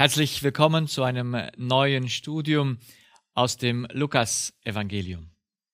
Herzlich willkommen zu einem neuen Studium aus dem Lukas-Evangelium.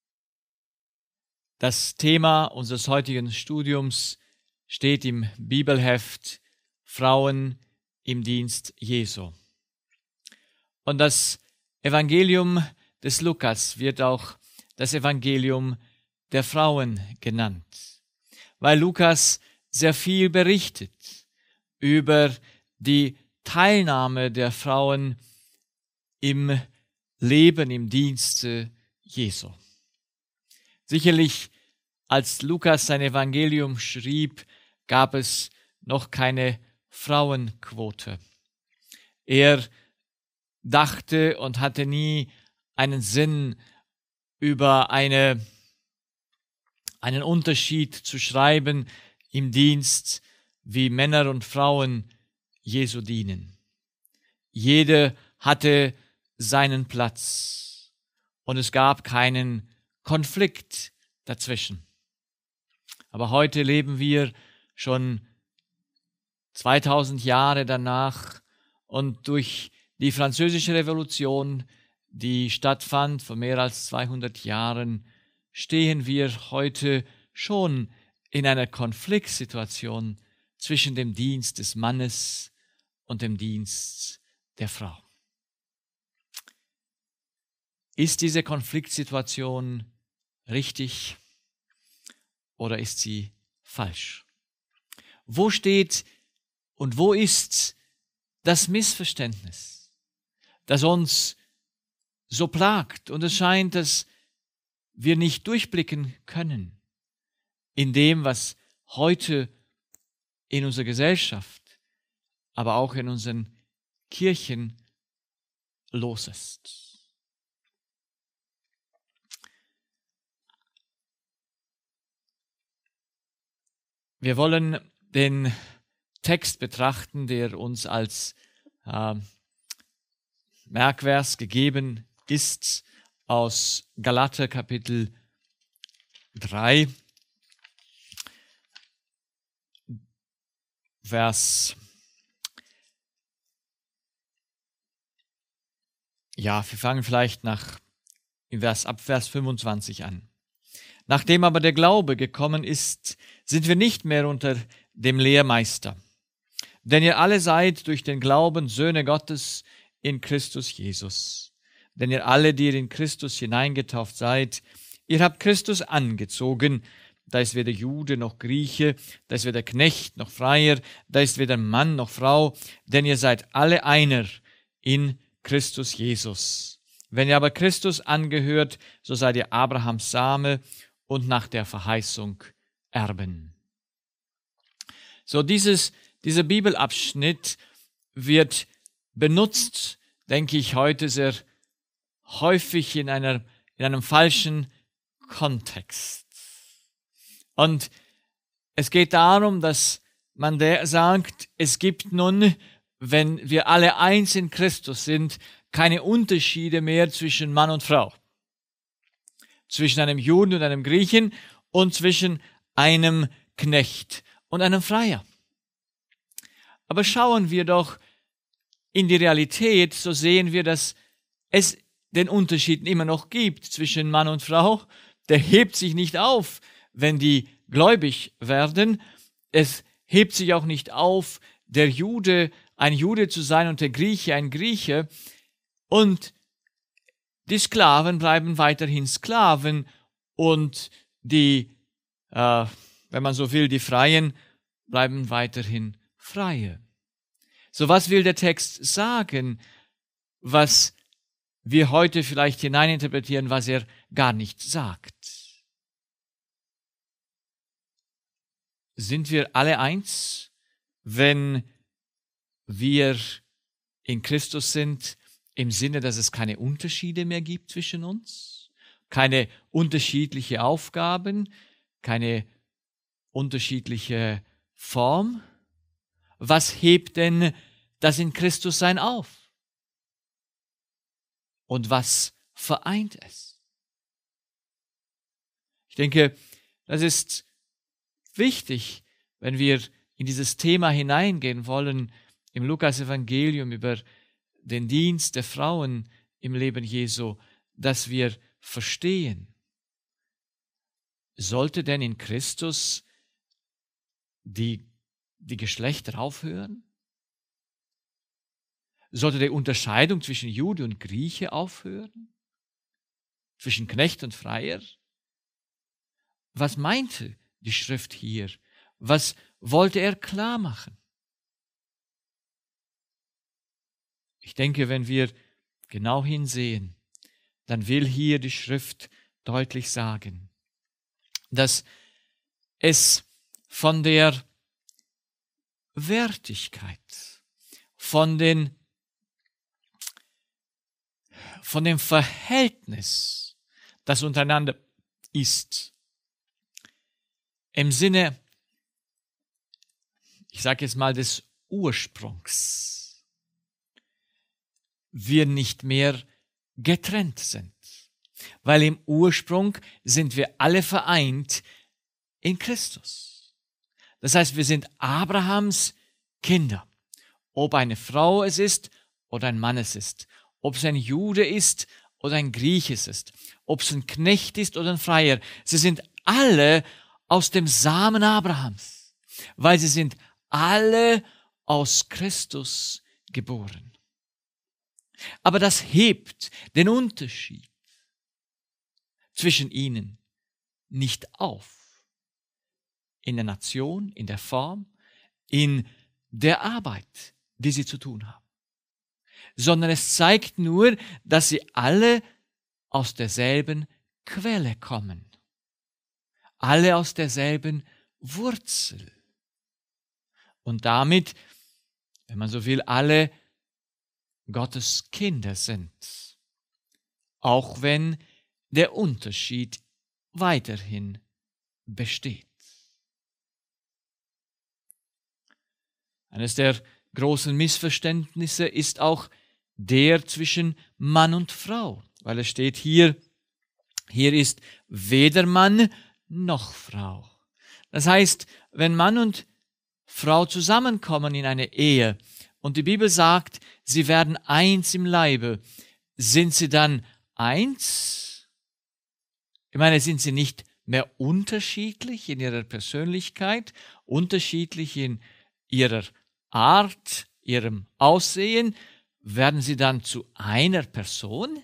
Das Thema unseres heutigen Studiums steht im Bibelheft Frauen im Dienst Jesu. Und das Evangelium des Lukas wird auch das Evangelium der Frauen genannt, weil Lukas sehr viel berichtet über die Teilnahme der Frauen im Leben, im Dienste Jesu. Sicherlich, als Lukas sein Evangelium schrieb, gab es noch keine Frauenquote. Er dachte und hatte nie einen Sinn, über einen Unterschied zu schreiben im Dienst, wie Männer und Frauen Jesu dienen. Jede hatte seinen Platz und es gab keinen Konflikt dazwischen. Aber heute leben wir schon 2000 Jahre danach und durch die Französische Revolution, die stattfand vor mehr als 200 Jahren, stehen wir heute schon in einer Konfliktsituation zwischen dem Dienst des Mannes und dem Dienst der Frau. Ist diese Konfliktsituation richtig oder ist sie falsch? Wo steht und wo ist das Missverständnis, das uns so plagt? Und es scheint, dass wir nicht durchblicken können in dem, was heute in unserer Gesellschaft, aber auch in unseren Kirchen los ist. Wir wollen den Text betrachten, der uns als Merkvers gegeben ist aus Galater Kapitel 3, wir fangen vielleicht ab Vers 25 an. Nachdem aber der Glaube gekommen ist, sind wir nicht mehr unter dem Lehrmeister. Denn ihr alle seid durch den Glauben Söhne Gottes in Christus Jesus. Denn ihr alle, die ihr in Christus hineingetauft seid, ihr habt Christus angezogen. Da ist weder Jude noch Grieche, da ist weder Knecht noch Freier, da ist weder Mann noch Frau, denn ihr seid alle einer in Christus Jesus. Wenn ihr aber Christus angehört, so seid ihr Abrahams Same und nach der Verheißung Erben. So dieser Bibelabschnitt wird benutzt, denke ich, heute sehr häufig in einem falschen Kontext. Und es geht darum, dass man sagt, es gibt nun, wenn wir alle eins in Christus sind, keine Unterschiede mehr zwischen Mann und Frau. Zwischen einem Juden und einem Griechen und zwischen einem Knecht und einem Freier. Aber schauen wir doch in die Realität, so sehen wir, dass es den Unterschied immer noch gibt zwischen Mann und Frau. Der hebt sich nicht auf, wenn die gläubig werden. Es hebt sich auch nicht auf, der Jude ein Jude zu sein und der Grieche ein Grieche. Und die Sklaven bleiben weiterhin Sklaven und die, wenn man so will, die Freien bleiben weiterhin Freie. So, was will der Text sagen, was wir heute vielleicht hineininterpretieren, was er gar nicht sagt? Sind wir alle eins, wenn wir in Christus sind, im Sinne, dass es keine Unterschiede mehr gibt zwischen uns? Keine unterschiedliche Aufgaben, keine unterschiedliche Form? Was hebt denn das in Christus sein auf? Und was vereint es? Ich denke, das ist wichtig, wenn wir in dieses Thema hineingehen wollen, im Lukas-Evangelium über den Dienst der Frauen im Leben Jesu, dass wir verstehen, sollte denn in Christus die Geschlechter aufhören? Sollte die Unterscheidung zwischen Jude und Grieche aufhören? Zwischen Knecht und Freier? Was meinte die Schrift hier? Was wollte er klar machen? Ich denke, wenn wir genau hinsehen, dann will hier die Schrift deutlich sagen, dass es von der Wertigkeit, von dem Verhältnis, das untereinander ist, im Sinne, ich sage jetzt mal, des Ursprungs, wir nicht mehr getrennt sind. Weil im Ursprung sind wir alle vereint in Christus. Das heißt, wir sind Abrahams Kinder. Ob eine Frau es ist oder ein Mann es ist. Ob es ein Jude ist oder ein Grieche es ist. Ob es ein Knecht ist oder ein Freier. Sie sind alle aus dem Samen Abrahams. Weil sie sind alle aus Christus geboren. Aber das hebt den Unterschied zwischen ihnen nicht auf. In der Nation, in der Form, in der Arbeit, die sie zu tun haben. Sondern es zeigt nur, dass sie alle aus derselben Quelle kommen. Alle aus derselben Wurzel. Und damit, wenn man so will, alle Gottes Kinder sind. Auch wenn der Unterschied weiterhin besteht. Eines der großen Missverständnisse ist auch der zwischen Mann und Frau, weil es steht hier ist weder Mann noch Frau. Das heißt, wenn Mann und Frau zusammenkommen in eine Ehe und die Bibel sagt, sie werden eins im Leibe, sind sie dann eins? Ich meine, sind sie nicht mehr unterschiedlich in ihrer Persönlichkeit, unterschiedlich in ihrer Art, ihrem Aussehen? Werden sie dann zu einer Person?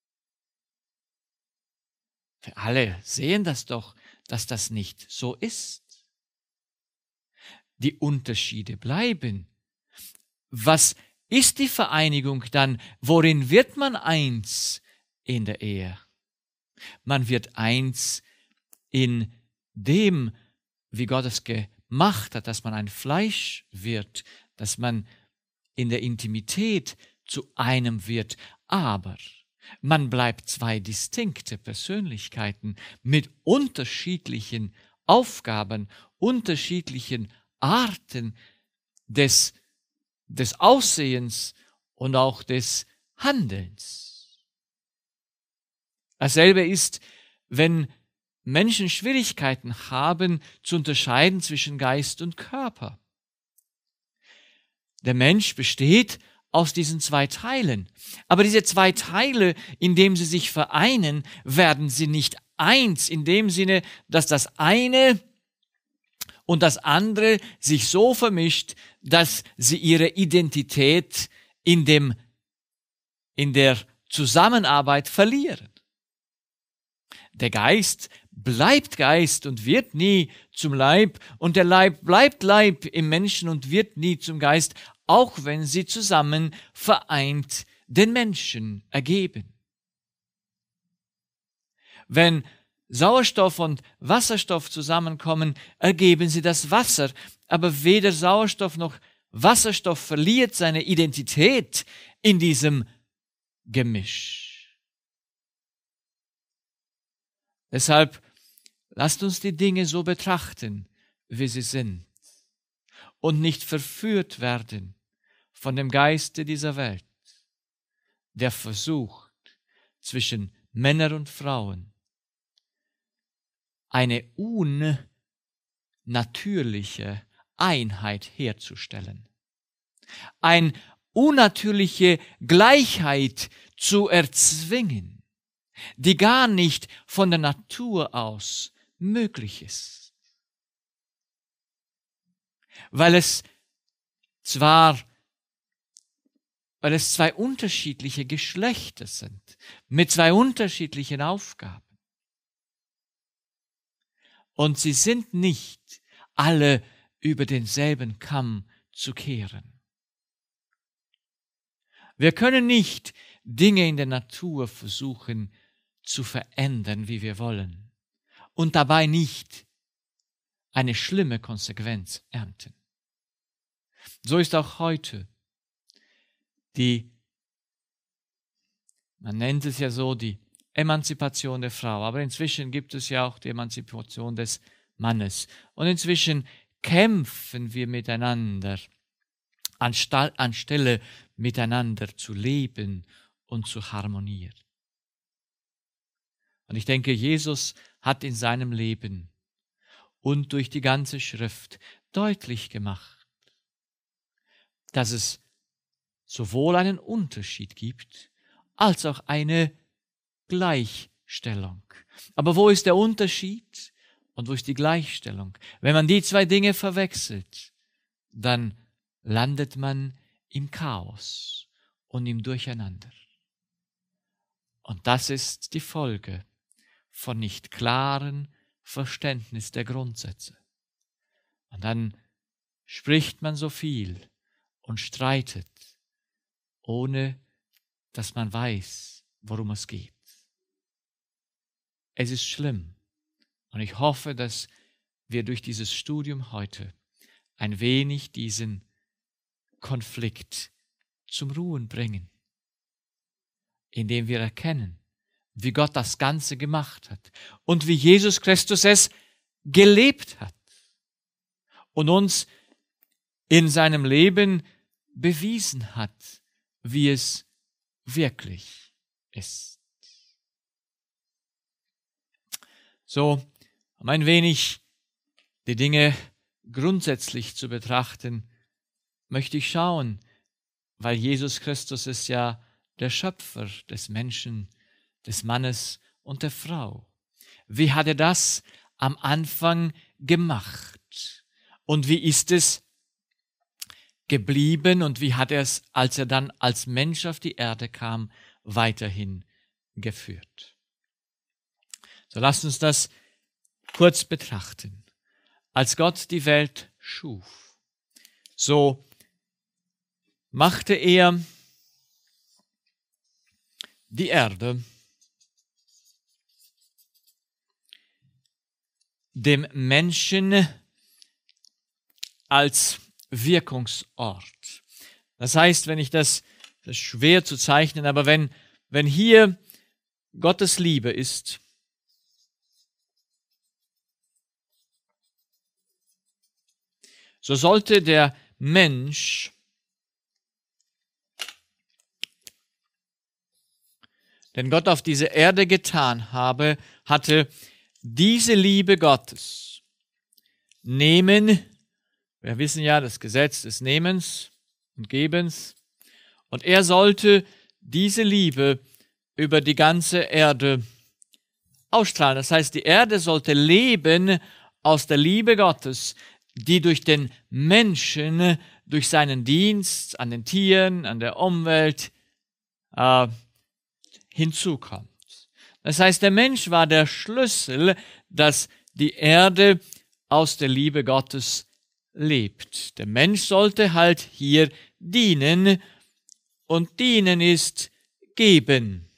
Wir alle sehen das doch, dass das nicht so ist. Die Unterschiede bleiben. Was ist die Vereinigung dann? Worin wird man eins in der Ehe? Man wird eins in dem, wie Gott es gemacht hat, dass man ein Fleisch wird, dass man in der Intimität zu einem wird. Aber man bleibt zwei distinkte Persönlichkeiten mit unterschiedlichen Aufgaben, unterschiedlichen Arten des Aussehens und auch des Handelns. Dasselbe ist, wenn Menschen Schwierigkeiten haben, zu unterscheiden zwischen Geist und Körper. Der Mensch besteht aus diesen zwei Teilen. Aber diese zwei Teile, indem sie sich vereinen, werden sie nicht eins, in dem Sinne, dass das eine und das andere sich so vermischt, dass sie ihre Identität in der Zusammenarbeit verlieren. Der Geist bleibt Geist und wird nie zum Leib, und der Leib bleibt Leib im Menschen und wird nie zum Geist, auch wenn sie zusammen vereint den Menschen ergeben. Wenn Sauerstoff und Wasserstoff zusammenkommen, ergeben sie das Wasser, aber weder Sauerstoff noch Wasserstoff verliert seine Identität in diesem Gemisch. Deshalb lasst uns die Dinge so betrachten, wie sie sind, und nicht verführt werden von dem Geiste dieser Welt, der versucht, zwischen Männern und Frauen eine unnatürliche Einheit herzustellen. Ein unnatürliche Gleichheit zu erzwingen, die gar nicht von der Natur aus möglich ist. Weil es zwei unterschiedliche Geschlechter sind, mit zwei unterschiedlichen Aufgaben. Und sie sind nicht alle über denselben Kamm zu kehren. Wir können nicht Dinge in der Natur versuchen zu verändern, wie wir wollen, und dabei nicht eine schlimme Konsequenz ernten. So ist auch heute man nennt es ja so, die Emanzipation der Frau, aber inzwischen gibt es ja auch die Emanzipation des Mannes. Und inzwischen kämpfen wir miteinander, anstelle miteinander zu leben und zu harmonieren. Und ich denke, Jesus hat in seinem Leben und durch die ganze Schrift deutlich gemacht, dass es sowohl einen Unterschied gibt, als auch eine Gleichstellung. Aber wo ist der Unterschied und wo ist die Gleichstellung? Wenn man die zwei Dinge verwechselt, dann landet man im Chaos und im Durcheinander. Und das ist die Folge von nicht klaren Verständnis der Grundsätze. Und dann spricht man so viel und streitet, ohne dass man weiß, worum es geht. Es ist schlimm. Und ich hoffe, dass wir durch dieses Studium heute ein wenig diesen Konflikt zum Ruhen bringen, indem wir erkennen, wie Gott das Ganze gemacht hat und wie Jesus Christus es gelebt hat und uns in seinem Leben bewiesen hat, wie es wirklich ist. So, um ein wenig die Dinge grundsätzlich zu betrachten, möchte ich schauen, weil Jesus Christus ist ja der Schöpfer des Menschen, des Mannes und der Frau. Wie hat er das am Anfang gemacht? Und wie ist es geblieben und wie hat er es, als er dann als Mensch auf die Erde kam, weiterhin geführt? So lasst uns das kurz betrachten. Als Gott die Welt schuf, so machte er die Erde dem Menschen als Wirkungsort. Das heißt, wenn ich das ist schwer zu zeichnen, aber wenn hier Gottes Liebe ist, so sollte der Mensch den Gott auf diese Erde getan hatte diese Liebe Gottes nehmen. Wir wissen ja das Gesetz des Nehmens und Gebens. Und er sollte diese Liebe über die ganze Erde ausstrahlen. Das heißt, die Erde sollte leben aus der Liebe Gottes, die durch den Menschen, durch seinen Dienst an den Tieren, an der Umwelt hinzukommt. Das heißt, der Mensch war der Schlüssel, dass die Erde aus der Liebe Gottes lebt. Der Mensch sollte halt hier dienen und dienen ist geben.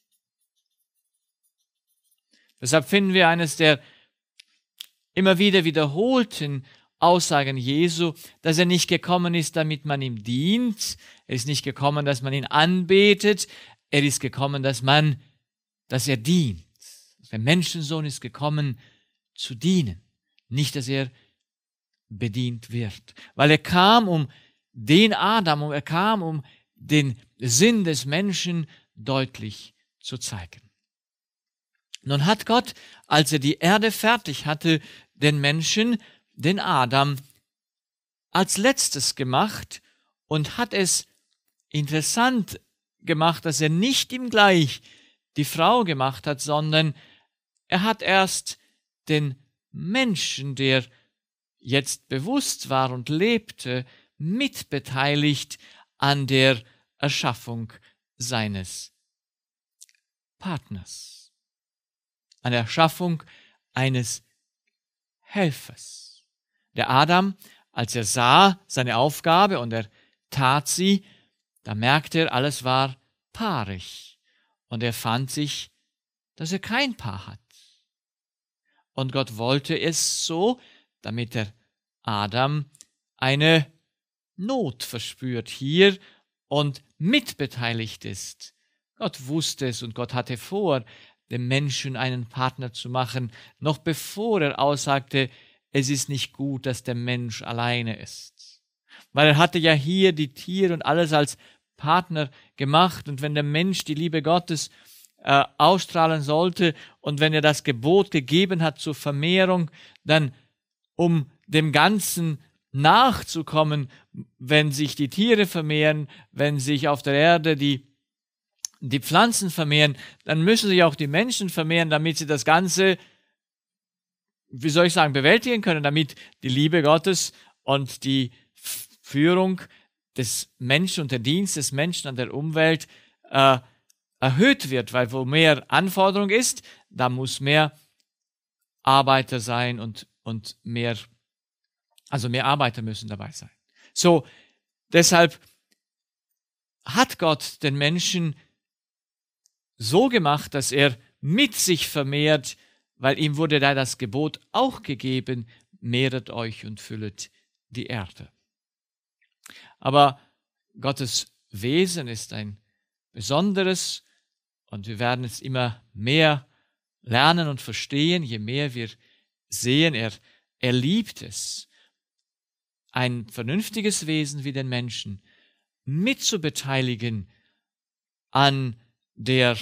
Deshalb finden wir eines der immer wieder wiederholten Aussagen Jesu, dass er nicht gekommen ist, damit man ihm dient. Er ist nicht gekommen, dass man ihn anbetet. Er ist gekommen, dass er dient. Der Menschensohn ist gekommen, zu dienen. Nicht, dass er bedient wird. Weil er kam, um den Adam, er kam, um den Sinn des Menschen deutlich zu zeigen. Nun hat Gott, als er die Erde fertig hatte, den Menschen, den Adam, als letztes gemacht und hat es interessant gemacht, dass er nicht ihm gleich die Frau gemacht hat, sondern er hat erst den Menschen, der jetzt bewusst war und lebte, mitbeteiligt an der Erschaffung seines Partners, an der Erschaffung eines Helfers. Der Adam, als er sah seine Aufgabe und er tat sie, da merkte er, alles war paarig. Und er fand sich, dass er kein Paar hat. Und Gott wollte es so, damit der Adam eine Not verspürt hier und mitbeteiligt ist. Gott wusste es und Gott hatte vor, dem Menschen einen Partner zu machen, noch bevor er aussagte, es ist nicht gut, dass der Mensch alleine ist. Weil er hatte ja hier die Tiere und alles als Partner gemacht, und wenn der Mensch die Liebe Gottes ausstrahlen sollte und wenn er das Gebot gegeben hat zur Vermehrung, dann um dem Ganzen nachzukommen, wenn sich die Tiere vermehren, wenn sich auf der Erde die Pflanzen vermehren, dann müssen sich auch die Menschen vermehren, damit sie das Ganze, bewältigen können, damit die Liebe Gottes und die Führung des Menschen und der Dienst des Menschen an der Umwelt erhöht wird, weil wo mehr Anforderung ist, da muss mehr Arbeiter sein und mehr Arbeiter müssen dabei sein. So, deshalb hat Gott den Menschen so gemacht, dass er mit sich vermehrt, weil ihm wurde da das Gebot auch gegeben, mehret euch und füllet die Erde. Aber Gottes Wesen ist ein besonderes, und wir werden es immer mehr lernen und verstehen, je mehr wir sehen, er liebt es, ein vernünftiges Wesen wie den Menschen mitzubeteiligen an der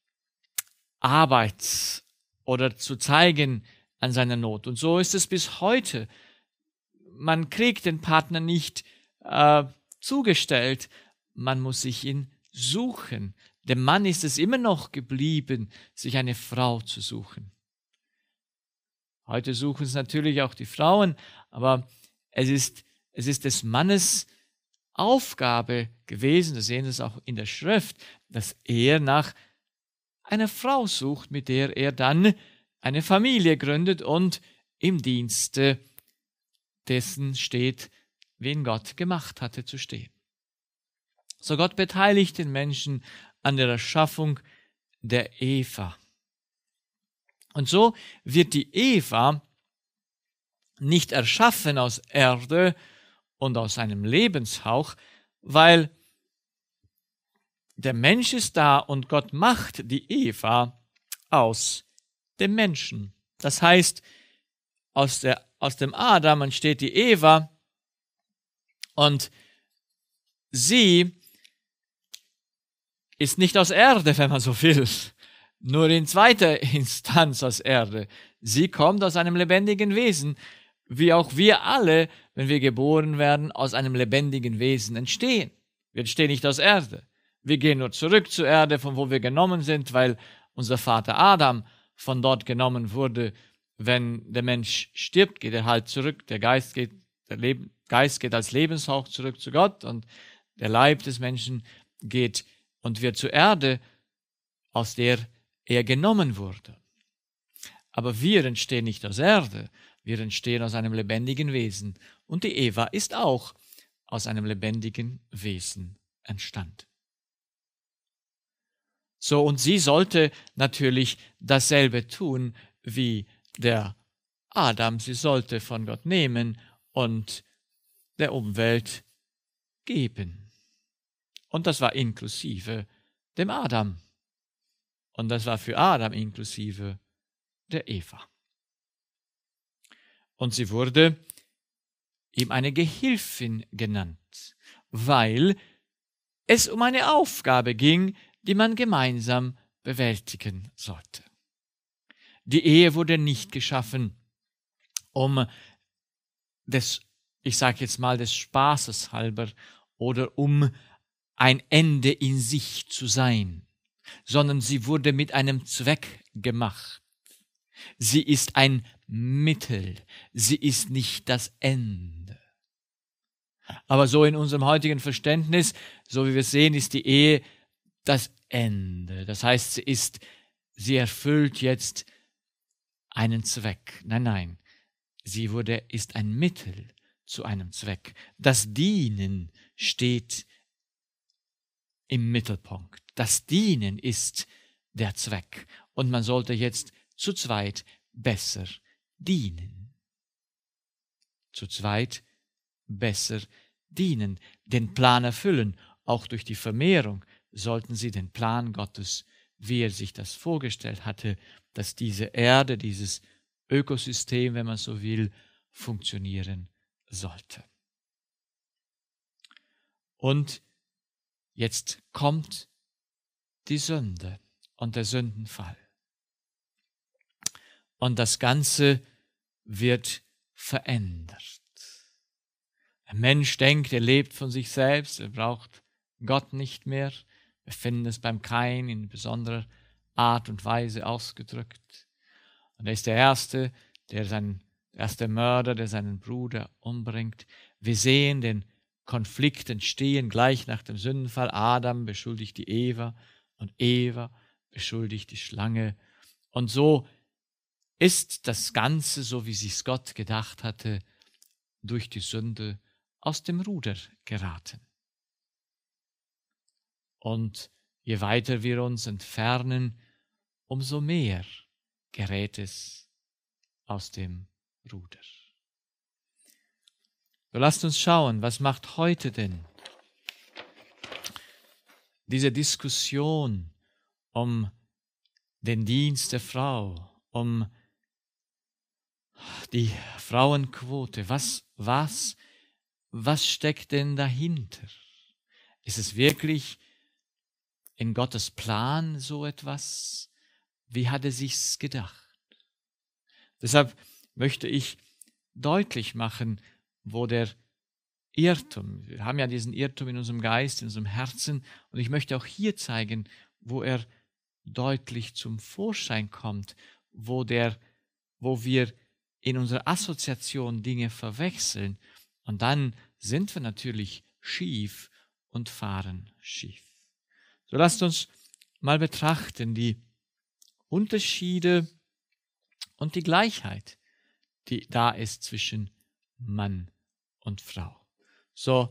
Arbeit oder zu zeigen an seiner Not. Und so ist es bis heute. Man kriegt den Partner nicht zugestellt, man muss sich ihn suchen. Dem Mann ist es immer noch geblieben, sich eine Frau zu suchen. Heute suchen es natürlich auch die Frauen, aber es ist des Mannes Aufgabe gewesen, wir sehen es auch in der Schrift, dass er nach einer Frau sucht, mit der er dann eine Familie gründet und im Dienste dessen steht, wen Gott gemacht hatte zu stehen. So Gott beteiligt den Menschen an der Erschaffung der Eva. Und so wird die Eva nicht erschaffen aus Erde und aus einem Lebenshauch, weil der Mensch ist da und Gott macht die Eva aus dem Menschen. Das heißt, aus dem Adam entsteht die Eva und sie ist nicht aus Erde, wenn man so will, nur in zweiter Instanz aus Erde. Sie kommt aus einem lebendigen Wesen, wie auch wir alle, wenn wir geboren werden, aus einem lebendigen Wesen entstehen. Wir entstehen nicht aus Erde. Wir gehen nur zurück zur Erde, von wo wir genommen sind, weil unser Vater Adam von dort genommen wurde. Wenn der Mensch stirbt, geht er halt zurück. Der Geist geht als Lebenshauch zurück zu Gott und der Leib des Menschen geht und wird zur Erde, aus der er genommen wurde. Aber wir entstehen nicht aus Erde, wir entstehen aus einem lebendigen Wesen. Und die Eva ist auch aus einem lebendigen Wesen entstanden. So, und sie sollte natürlich dasselbe tun wie der Adam. Sie sollte von Gott nehmen und der Umwelt geben. Und das war inklusive dem Adam. Und das war für Adam inklusive der Eva. Und sie wurde ihm eine Gehilfin genannt, weil es um eine Aufgabe ging, die man gemeinsam bewältigen sollte. Die Ehe wurde nicht geschaffen, um des Spaßes halber oder um ein Ende in sich zu sein, sondern sie wurde mit einem Zweck gemacht. Sie ist ein Mittel, sie ist nicht das Ende. Aber so in unserem heutigen Verständnis, so wie wir sehen, ist die Ehe das Ende. Das heißt, sie erfüllt jetzt einen Zweck. Nein, ist ein Mittel zu einem Zweck. Das Dienen steht im Mittelpunkt. Das Dienen ist der Zweck. Und man sollte jetzt zu zweit besser dienen. Zu zweit besser dienen, den Plan erfüllen. Auch durch die Vermehrung sollten sie den Plan Gottes, wie er sich das vorgestellt hatte, dass diese Erde, dieses Ökosystem, wenn man so will, funktionieren sollte. Und jetzt kommt die Sünde und der Sündenfall. Und das Ganze wird verändert. Ein Mensch denkt, er lebt von sich selbst, er braucht Gott nicht mehr. Wir finden es beim Kain in besonderer Art und Weise ausgedrückt. Und er ist der erste Mörder, der seinen Bruder umbringt. Wir sehen den Konflikt entstehen gleich nach dem Sündenfall. Adam beschuldigt die Eva und Eva beschuldigt die Schlange. Und so ist das Ganze, so wie sich's Gott gedacht hatte, durch die Sünde aus dem Ruder geraten. Und je weiter wir uns entfernen, umso mehr gerät es aus dem Ruder. So lasst uns schauen, was macht heute denn diese Diskussion um den Dienst der Frau, um die Frauenquote, was steckt denn dahinter? Ist es wirklich in Gottes Plan so etwas? Wie hat er sich's gedacht? Deshalb möchte ich deutlich machen, wo der Irrtum, wir haben ja diesen Irrtum in unserem Geist, in unserem Herzen, und ich möchte auch hier zeigen, wo er deutlich zum Vorschein kommt, wo wir in unserer Assoziation Dinge verwechseln, und dann sind wir natürlich schief und fahren schief. So lasst uns mal betrachten die Unterschiede und die Gleichheit, die da ist zwischen Mann und Frau. So,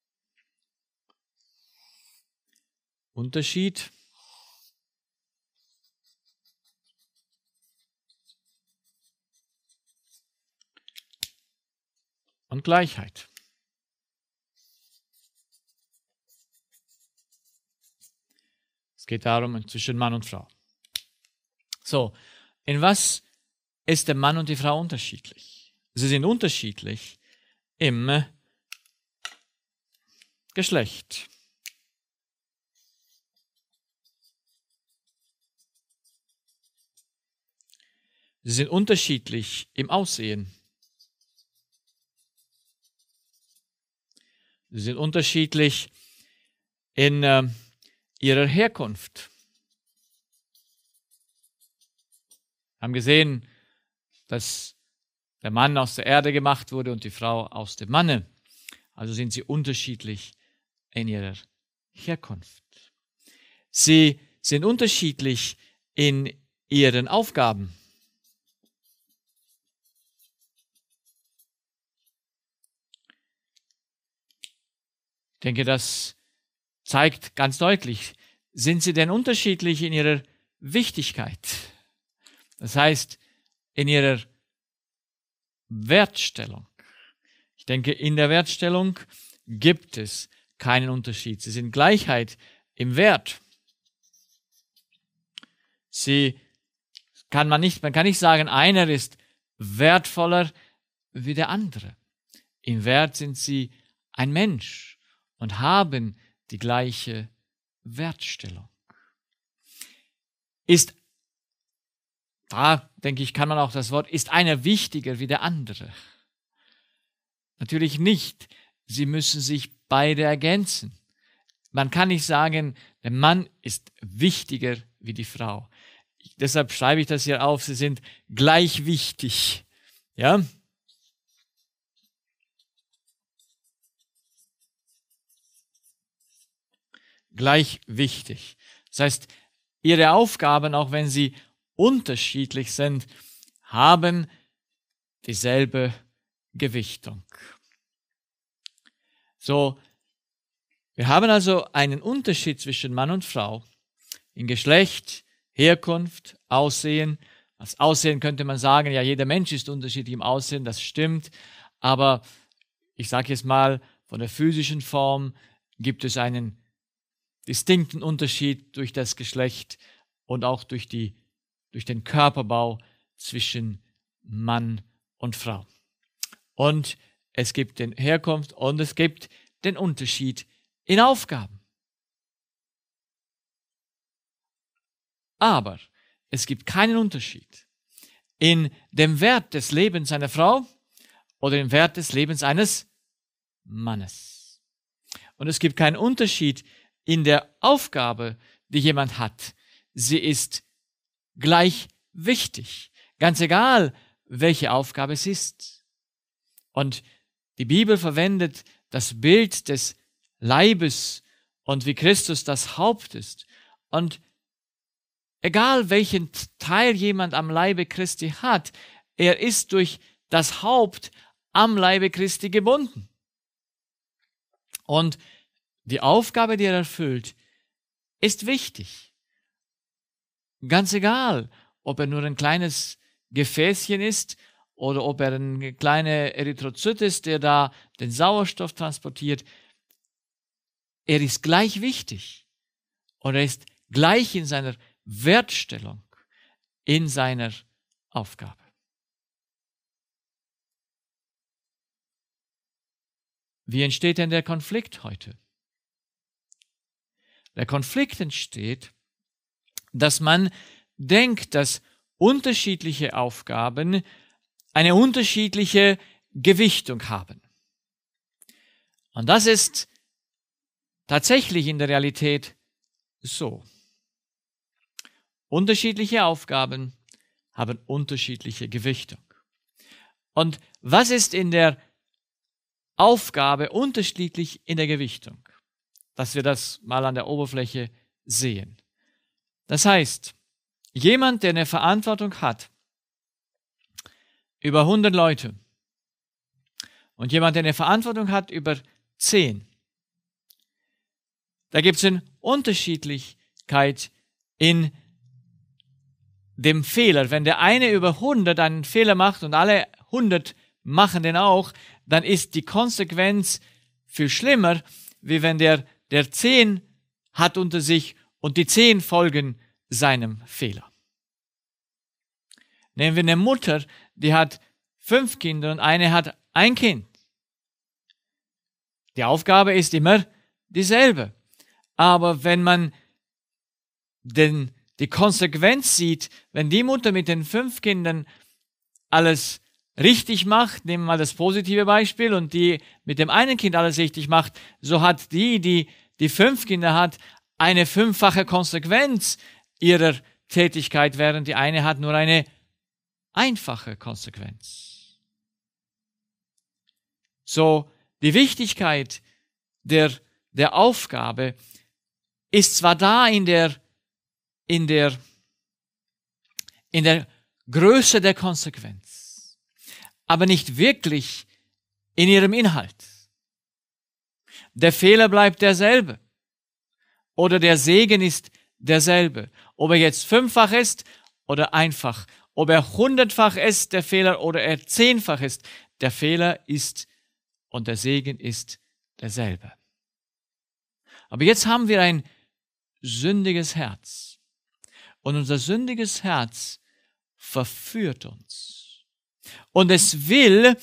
Unterschied und Gleichheit. Es geht darum, zwischen Mann und Frau. So, in was ist der Mann und die Frau unterschiedlich? Sie sind unterschiedlich im Geschlecht. Sie sind unterschiedlich im Aussehen. Sie sind unterschiedlich in ihrer Herkunft. Wir haben gesehen, dass der Mann aus der Erde gemacht wurde und die Frau aus dem Manne. Also sind sie unterschiedlich in ihrer Herkunft. Sie sind unterschiedlich in ihren Aufgaben. Ich denke, das zeigt ganz deutlich, sind sie denn unterschiedlich in ihrer Wichtigkeit? Das heißt, in ihrer Wertstellung. Ich denke, in der Wertstellung gibt es keinen Unterschied. Sie sind Gleichheit im Wert. Man kann nicht sagen, einer ist wertvoller wie der andere. Im Wert sind sie ein Mensch und haben die gleiche Wertstellung. Da denke ich, kann man auch das Wort, ist einer wichtiger wie der andere? Natürlich nicht. Sie müssen sich beide ergänzen. man kann nicht sagen, der Mann ist wichtiger wie die Frau. Deshalb schreibe ich das hier auf, sie sind gleich wichtig. Ja? Gleich wichtig. Das heißt, ihre Aufgaben, auch wenn sie unterschiedlich sind, haben dieselbe Gewichtung. So, wir haben also einen Unterschied zwischen Mann und Frau in Geschlecht, Herkunft, Aussehen. Als Aussehen könnte man sagen, ja, jeder Mensch ist unterschiedlich im Aussehen, das stimmt. Aber ich sage jetzt mal, von der physischen Form gibt es einen distinkten Unterschied durch das Geschlecht und auch durch den Körperbau zwischen Mann und Frau. Und es gibt den Herkunft und es gibt den Unterschied in Aufgaben. Aber es gibt keinen Unterschied in dem Wert des Lebens einer Frau oder im Wert des Lebens eines Mannes. Und es gibt keinen Unterschied in der Aufgabe, die jemand hat. Sie ist gleich wichtig, ganz egal, welche Aufgabe es ist. Und die Bibel verwendet das Bild des Leibes und wie Christus das Haupt ist. Und egal welchen Teil jemand am Leibe Christi hat, er ist durch das Haupt am Leibe Christi gebunden. Und die Aufgabe, die er erfüllt, ist wichtig. Ganz egal, ob er nur ein kleines Gefäßchen ist oder ob er ein kleiner Erythrozyt ist, der da den Sauerstoff transportiert. Er ist gleich wichtig und er ist gleich in seiner Wertstellung, in seiner Aufgabe. Wie entsteht denn der Konflikt heute? Der Konflikt entsteht, dass man denkt, dass unterschiedliche Aufgaben eine unterschiedliche Gewichtung haben. Und das ist tatsächlich in der Realität so. Unterschiedliche Aufgaben haben unterschiedliche Gewichtung. Und was ist in der Aufgabe unterschiedlich in der Gewichtung? Dass wir das mal an der Oberfläche sehen. Das heißt, jemand, der eine Verantwortung hat über 100 Leute und jemand, der eine Verantwortung hat über 10, da gibt es eine Unterschiedlichkeit in dem Fehler. Wenn der eine über 100 einen Fehler macht und alle 100 machen den auch, dann ist die Konsequenz viel schlimmer, wie wenn der 10 hat unter sich und die 10 folgen seinem Fehler. Nehmen wir eine Mutter, die hat 5 Kinder und eine hat ein Kind. Die Aufgabe ist immer dieselbe. Aber wenn man die Konsequenz sieht, wenn die Mutter mit den 5 Kindern alles richtig macht, nehmen wir mal das positive Beispiel, und die mit dem einen Kind alles richtig macht, so hat die 5 Kinder hat, eine 5-fache Konsequenz ihrer Tätigkeit, während die eine hat nur eine einfache Konsequenz. So, die Wichtigkeit der Aufgabe ist zwar da in der Größe der Konsequenz, aber nicht wirklich in ihrem Inhalt. Der Fehler bleibt derselbe. Oder der Segen ist derselbe. Ob er jetzt 5-fach ist oder einfach. Ob er 100-fach ist, der Fehler, oder er 10-fach ist. Der Fehler ist und der Segen ist derselbe. Aber jetzt haben wir ein sündiges Herz. Und unser sündiges Herz verführt uns. Und es will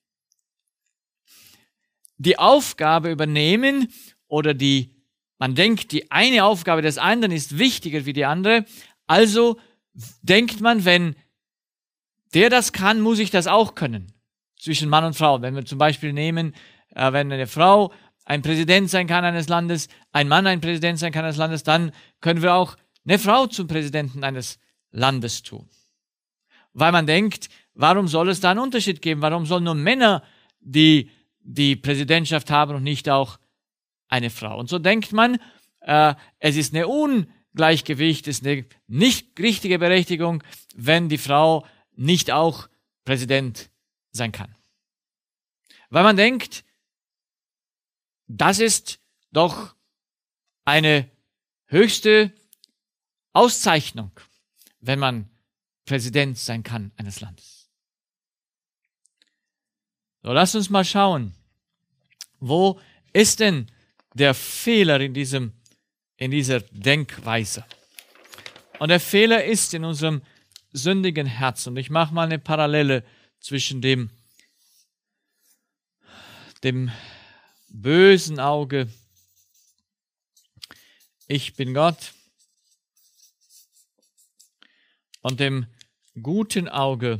die Aufgabe übernehmen, oder man denkt, die eine Aufgabe des anderen ist wichtiger wie die andere. Also denkt man, wenn der das kann, muss ich das auch können. Zwischen Mann und Frau. Wenn wir zum Beispiel nehmen, wenn eine Frau ein Präsident sein kann eines Landes, ein Mann ein Präsident sein kann eines Landes, dann können wir auch eine Frau zum Präsidenten eines Landes tun. Weil man denkt, warum soll es da einen Unterschied geben? Warum sollen nur Männer die Präsidentschaft haben und nicht auch eine Frau? Und so denkt man, es ist eine Ungleichgewicht, es ist eine nicht richtige Berechtigung, wenn die Frau nicht auch Präsident sein kann. Weil man denkt, das ist doch eine höchste Auszeichnung, wenn man Präsident sein kann eines Landes. So, lasst uns mal schauen, wo ist denn der Fehler in dieser Denkweise? Und der Fehler ist in unserem sündigen Herzen. Und ich mache mal eine Parallele zwischen dem bösen Auge, ich bin Gott, und dem guten Auge,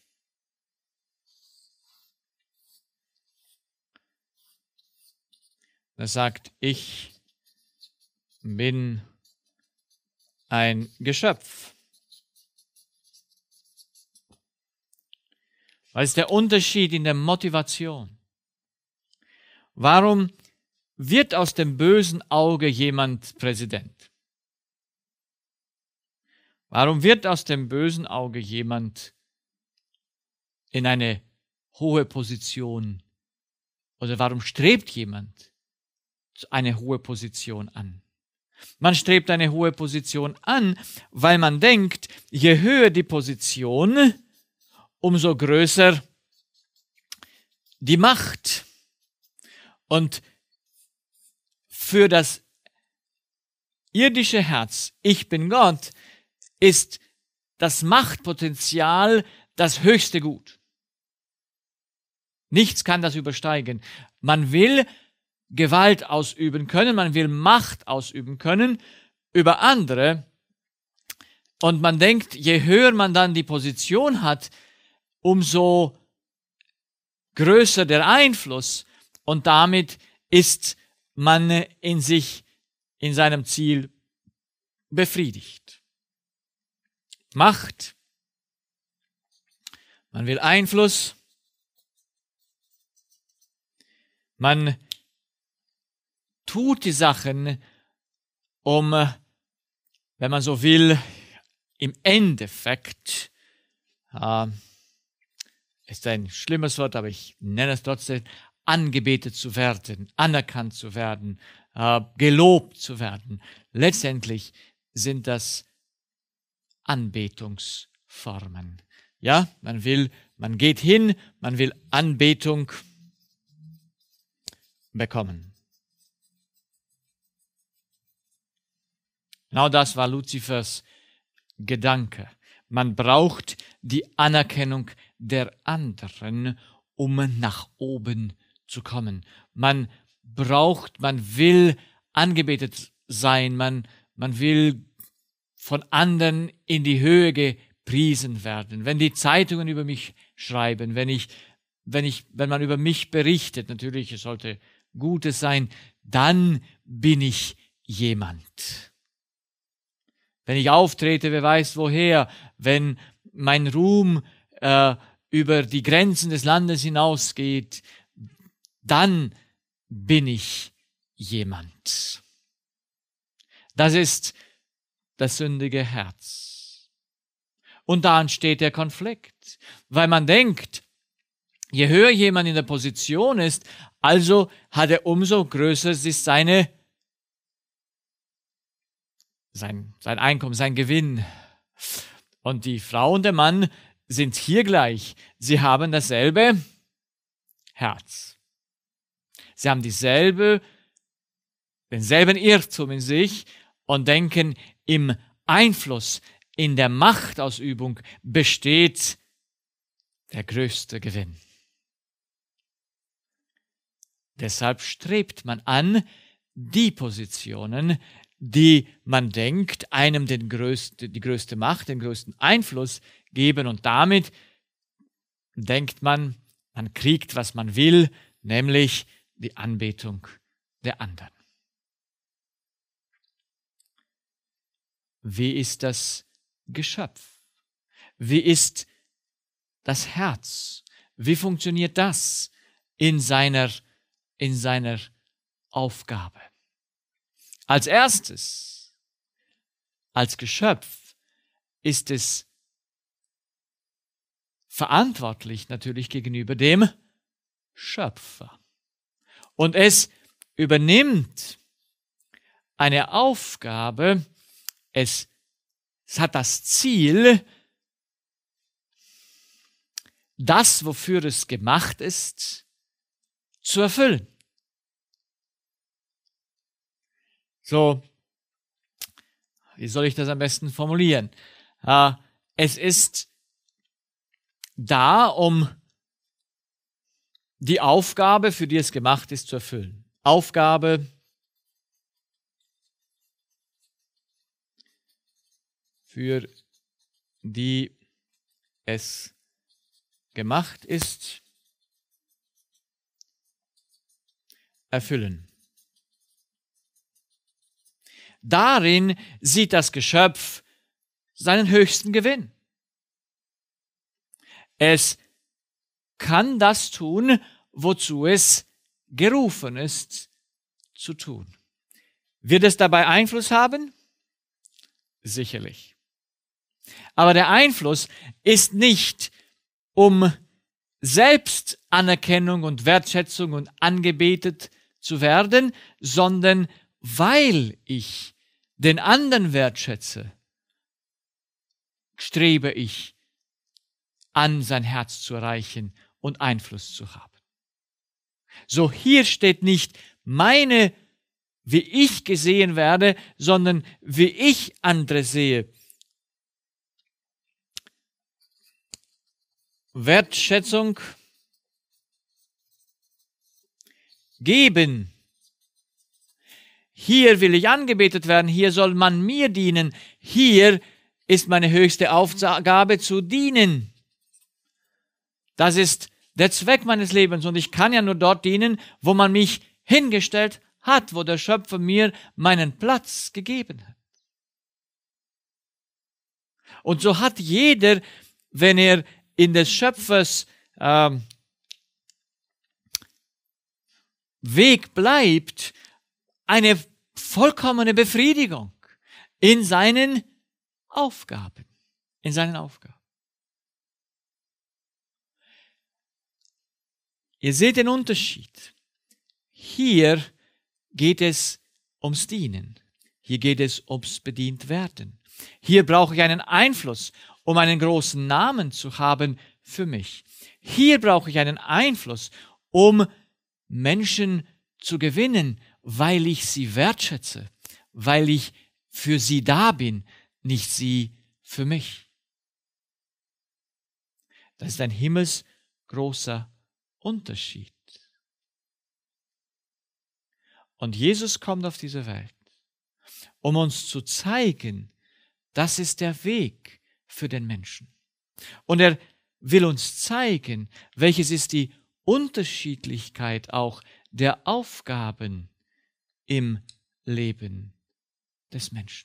das sagt, ich bin ein Geschöpf. Was ist der Unterschied in der Motivation? Warum wird aus dem bösen Auge jemand Präsident? Warum wird aus dem bösen Auge jemand in eine hohe Position? Oder warum strebt jemand eine hohe Position an? Man strebt eine hohe Position an, weil man denkt, je höher die Position, umso größer die Macht. Und für das irdische Herz, ich bin Gott, ist das Machtpotenzial das höchste Gut. Nichts kann das übersteigen. Man will Gewalt ausüben können, man will Macht ausüben können über andere. Und man denkt, je höher man dann die Position hat, umso größer der Einfluss. Und damit ist man in seinem Ziel befriedigt. Macht, man will Einfluss, man tut die Sachen, um, wenn man so will, im Endeffekt, ist ein schlimmes Wort, aber ich nenne es trotzdem, angebetet zu werden, anerkannt zu werden, gelobt zu werden. Letztendlich sind das Anbetungsformen. Ja, man geht hin, man will Anbetung bekommen. Genau das war Luzifers Gedanke. Man braucht die Anerkennung der anderen, um nach oben zu kommen. Man will angebetet sein, man will von anderen in die Höhe gepriesen werden. Wenn die Zeitungen über mich schreiben, wenn man über mich berichtet, natürlich, es sollte Gutes sein, dann bin ich jemand. Wenn ich auftrete, wer weiß woher, wenn mein Ruhm über die Grenzen des Landes hinausgeht, dann bin ich jemand. Das ist das sündige Herz. Und da entsteht der Konflikt, weil man denkt, je höher jemand in der Position ist, also hat er umso größer ist sein Einkommen, sein Gewinn. Und die Frau und der Mann sind hier gleich. Sie haben dasselbe Herz. Sie haben denselben Irrtum in sich und denken, im Einfluss, in der Machtausübung besteht der größte Gewinn. Deshalb strebt man an, die Positionen, die man denkt, einem die größte Macht, den größten Einfluss geben, und damit denkt man, man kriegt, was man will, nämlich die Anbetung der anderen. Wie ist das Geschöpf? Wie ist das Herz? Wie funktioniert das in seiner Aufgabe? Als erstes, als Geschöpf ist es verantwortlich natürlich gegenüber dem Schöpfer. Und es übernimmt eine Aufgabe, es hat das Ziel, das, wofür es gemacht ist, zu erfüllen. So, wie soll ich das am besten formulieren? Es ist da, um die Aufgabe, für die es gemacht ist, zu erfüllen. Aufgabe, für die es gemacht ist, erfüllen. Darin sieht das Geschöpf seinen höchsten Gewinn. Es kann das tun, wozu es gerufen ist zu tun. Wird es dabei Einfluss haben? Sicherlich. Aber der Einfluss ist nicht, um Selbstanerkennung und Wertschätzung und angebetet zu werden, sondern weil ich den anderen wertschätze, strebe ich an, sein Herz zu erreichen und Einfluss zu haben. So, hier steht nicht meine, wie ich gesehen werde, sondern wie ich andere sehe. Wertschätzung geben. Hier will ich angebetet werden, hier soll man mir dienen, hier ist meine höchste Aufgabe zu dienen. Das ist der Zweck meines Lebens und ich kann ja nur dort dienen, wo man mich hingestellt hat, wo der Schöpfer mir meinen Platz gegeben hat. Und so hat jeder, wenn er in des Schöpfers Weg bleibt, eine vollkommene Befriedigung in seinen Aufgaben. Ihr seht den Unterschied. Hier geht es ums Dienen. Hier geht es ums Bedientwerden. Hier brauche ich einen Einfluss, um einen großen Namen zu haben für mich. Hier brauche ich einen Einfluss, um Menschen zu gewinnen, weil ich sie wertschätze, weil ich für sie da bin, nicht sie für mich. Das ist ein himmelsgroßer Unterschied. Und Jesus kommt auf diese Welt, um uns zu zeigen, das ist der Weg für den Menschen. Und er will uns zeigen, welches ist die Unterschiedlichkeit auch der Aufgaben im Leben des Menschen.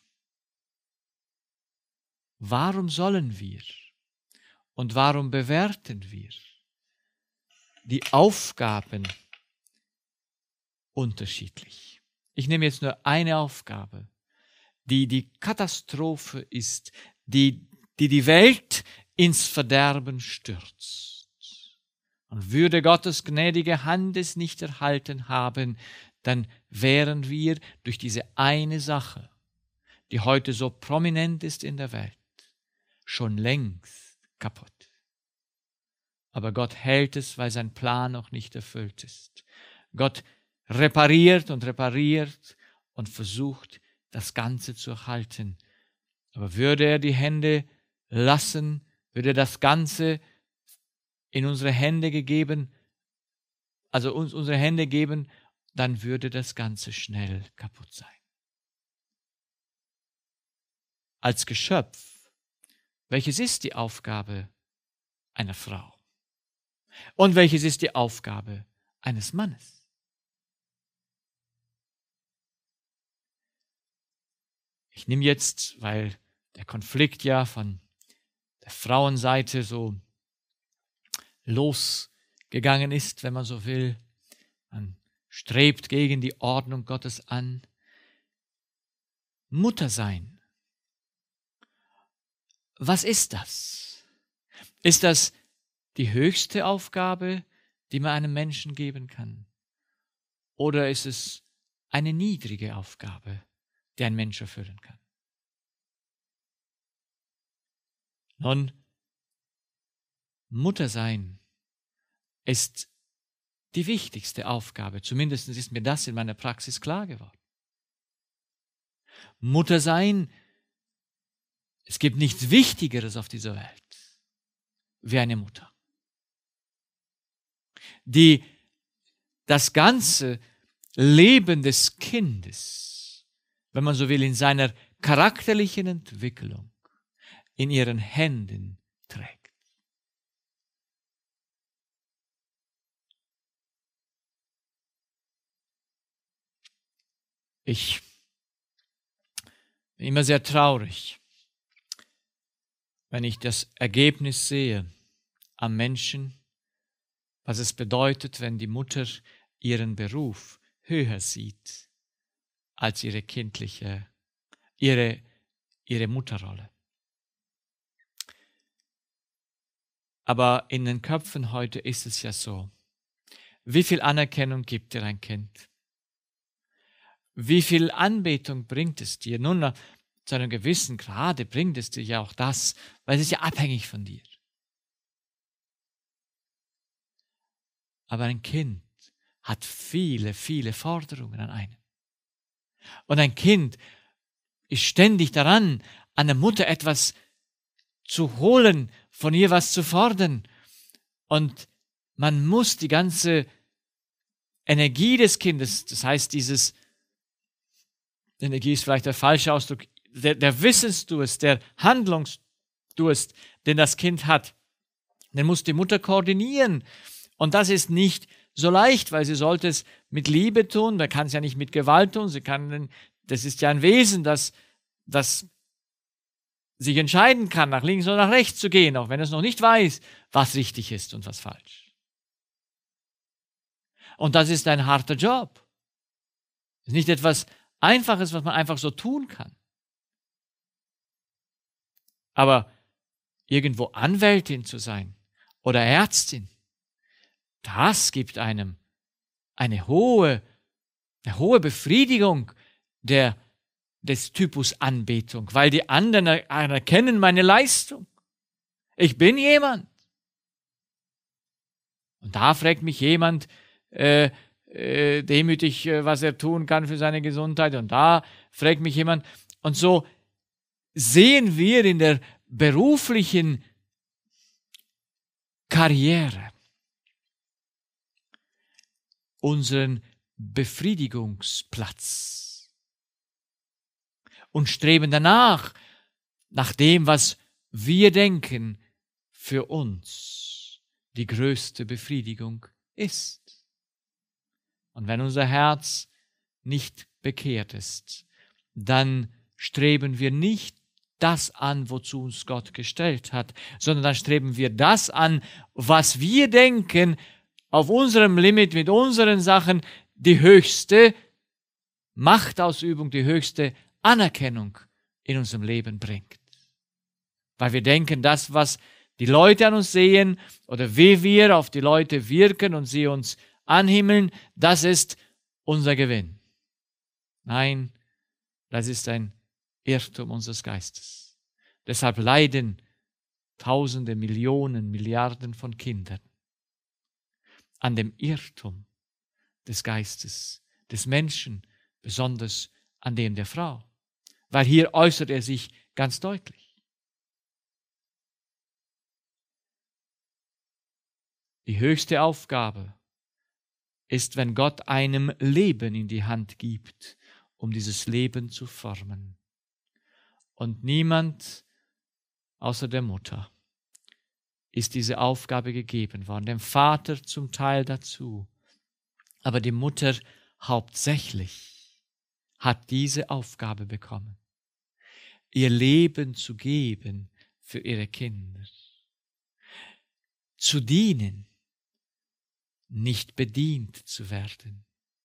Warum sollen wir und warum bewerten wir die Aufgaben unterschiedlich? Ich nehme jetzt nur eine Aufgabe, die die Katastrophe ist, die die Welt ins Verderben stürzt. Und würde Gottes gnädige Hand es nicht erhalten haben, dann wären wir durch diese eine Sache, die heute so prominent ist in der Welt, schon längst kaputt. Aber Gott hält es, weil sein Plan noch nicht erfüllt ist. Gott repariert und versucht, das Ganze zu erhalten. Aber würde er die Hände lassen, würde er das Ganze in unsere Hände gegeben, also uns unsere Hände geben, dann würde das Ganze schnell kaputt sein. Als Geschöpf, welches ist die Aufgabe einer Frau? Und welches ist die Aufgabe eines Mannes? Ich nehme jetzt, weil der Konflikt ja von der Frauenseite so losgegangen ist, wenn man so will. Man strebt gegen die Ordnung Gottes an. Mutter sein. Was ist das? Ist das die höchste Aufgabe, die man einem Menschen geben kann? Oder ist es eine niedrige Aufgabe, die ein Mensch erfüllen kann? Nun, Mutter sein ist die wichtigste Aufgabe. Zumindest ist mir das in meiner Praxis klar geworden. Mutter sein, es gibt nichts Wichtigeres auf dieser Welt wie eine Mutter, die das ganze Leben des Kindes, wenn man so will, in seiner charakterlichen Entwicklung in ihren Händen trägt. Ich bin immer sehr traurig, wenn ich das Ergebnis sehe am Menschen, was es bedeutet, wenn die Mutter ihren Beruf höher sieht als ihre Mutterrolle. Aber in den Köpfen heute ist es ja so. Wie viel Anerkennung gibt dir ein Kind? Wie viel Anbetung bringt es dir? Nun, zu einem gewissen Grade bringt es dir ja auch das, weil es ist ja abhängig von dir. Aber ein Kind hat viele, viele Forderungen an einen. Und ein Kind ist ständig daran, an der Mutter etwas zu holen, von ihr was zu fordern. Und man muss die ganze Energie des Kindes, das heißt Energie ist vielleicht der falsche Ausdruck, der Wissensdurst, der Handlungsdurst, den das Kind hat, den muss die Mutter koordinieren. Und das ist nicht so leicht, weil sie sollte es mit Liebe tun, man kann es ja nicht mit Gewalt tun, das ist ja ein Wesen, das sich entscheiden kann, nach links oder nach rechts zu gehen, auch wenn es noch nicht weiß, was richtig ist und was falsch. Und das ist ein harter Job. Es ist nicht etwas Einfaches, was man einfach so tun kann. Aber irgendwo Anwältin zu sein oder Ärztin, das gibt einem eine hohe Befriedigung des Typus Anbetung, weil die anderen anerkennen meine Leistung. Ich bin jemand. Und da fragt mich jemand demütig, was er tun kann für seine Gesundheit. Und da fragt mich jemand. Und so sehen wir in der beruflichen Karriere unseren Befriedigungsplatz und streben danach, nach dem, was wir denken, für uns die größte Befriedigung ist. Und wenn unser Herz nicht bekehrt ist, dann streben wir nicht das an, wozu uns Gott gestellt hat, sondern dann streben wir das an, was wir denken, auf unserem Limit, mit unseren Sachen, die höchste Machtausübung, die höchste Anerkennung in unserem Leben bringt. Weil wir denken, das, was die Leute an uns sehen oder wie wir auf die Leute wirken und sie uns anhimmeln, das ist unser Gewinn. Nein, das ist ein Irrtum unseres Geistes. Deshalb leiden Tausende, Millionen, Milliarden von Kindern an dem Irrtum des Geistes, des Menschen, besonders an dem der Frau. Weil hier äußert er sich ganz deutlich. Die höchste Aufgabe ist, wenn Gott einem Leben in die Hand gibt, um dieses Leben zu formen. Und niemand außer der Mutter ist diese Aufgabe gegeben worden, dem Vater zum Teil dazu. Aber die Mutter hauptsächlich hat diese Aufgabe bekommen. ihr Leben zu geben für ihre Kinder. Zu dienen, nicht bedient zu werden.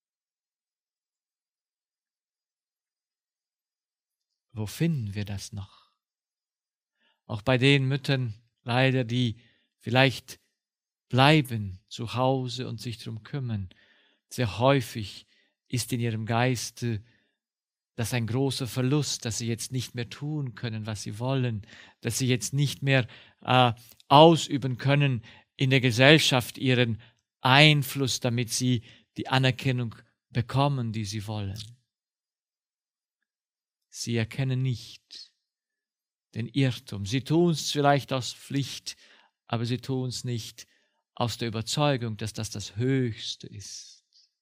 Wo finden wir das noch? Auch bei den Müttern leider, die vielleicht bleiben zu Hause und sich darum kümmern. Sehr häufig ist in ihrem Geiste das ein großer Verlust, dass sie jetzt nicht mehr tun können, was sie wollen, dass sie jetzt nicht mehr ausüben können in der Gesellschaft ihren Einfluss, damit sie die Anerkennung bekommen, die sie wollen. Sie erkennen nicht den Irrtum. Sie tun es vielleicht aus Pflicht, aber sie tun es nicht aus der Überzeugung, dass das Höchste ist.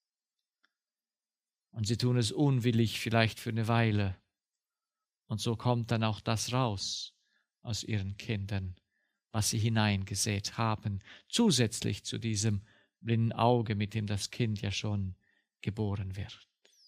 Und sie tun es unwillig, vielleicht für eine Weile. Und so kommt dann auch das raus aus ihren Kindern, was sie hineingesät haben, zusätzlich zu diesem blinden Auge, mit dem das Kind ja schon geboren wird.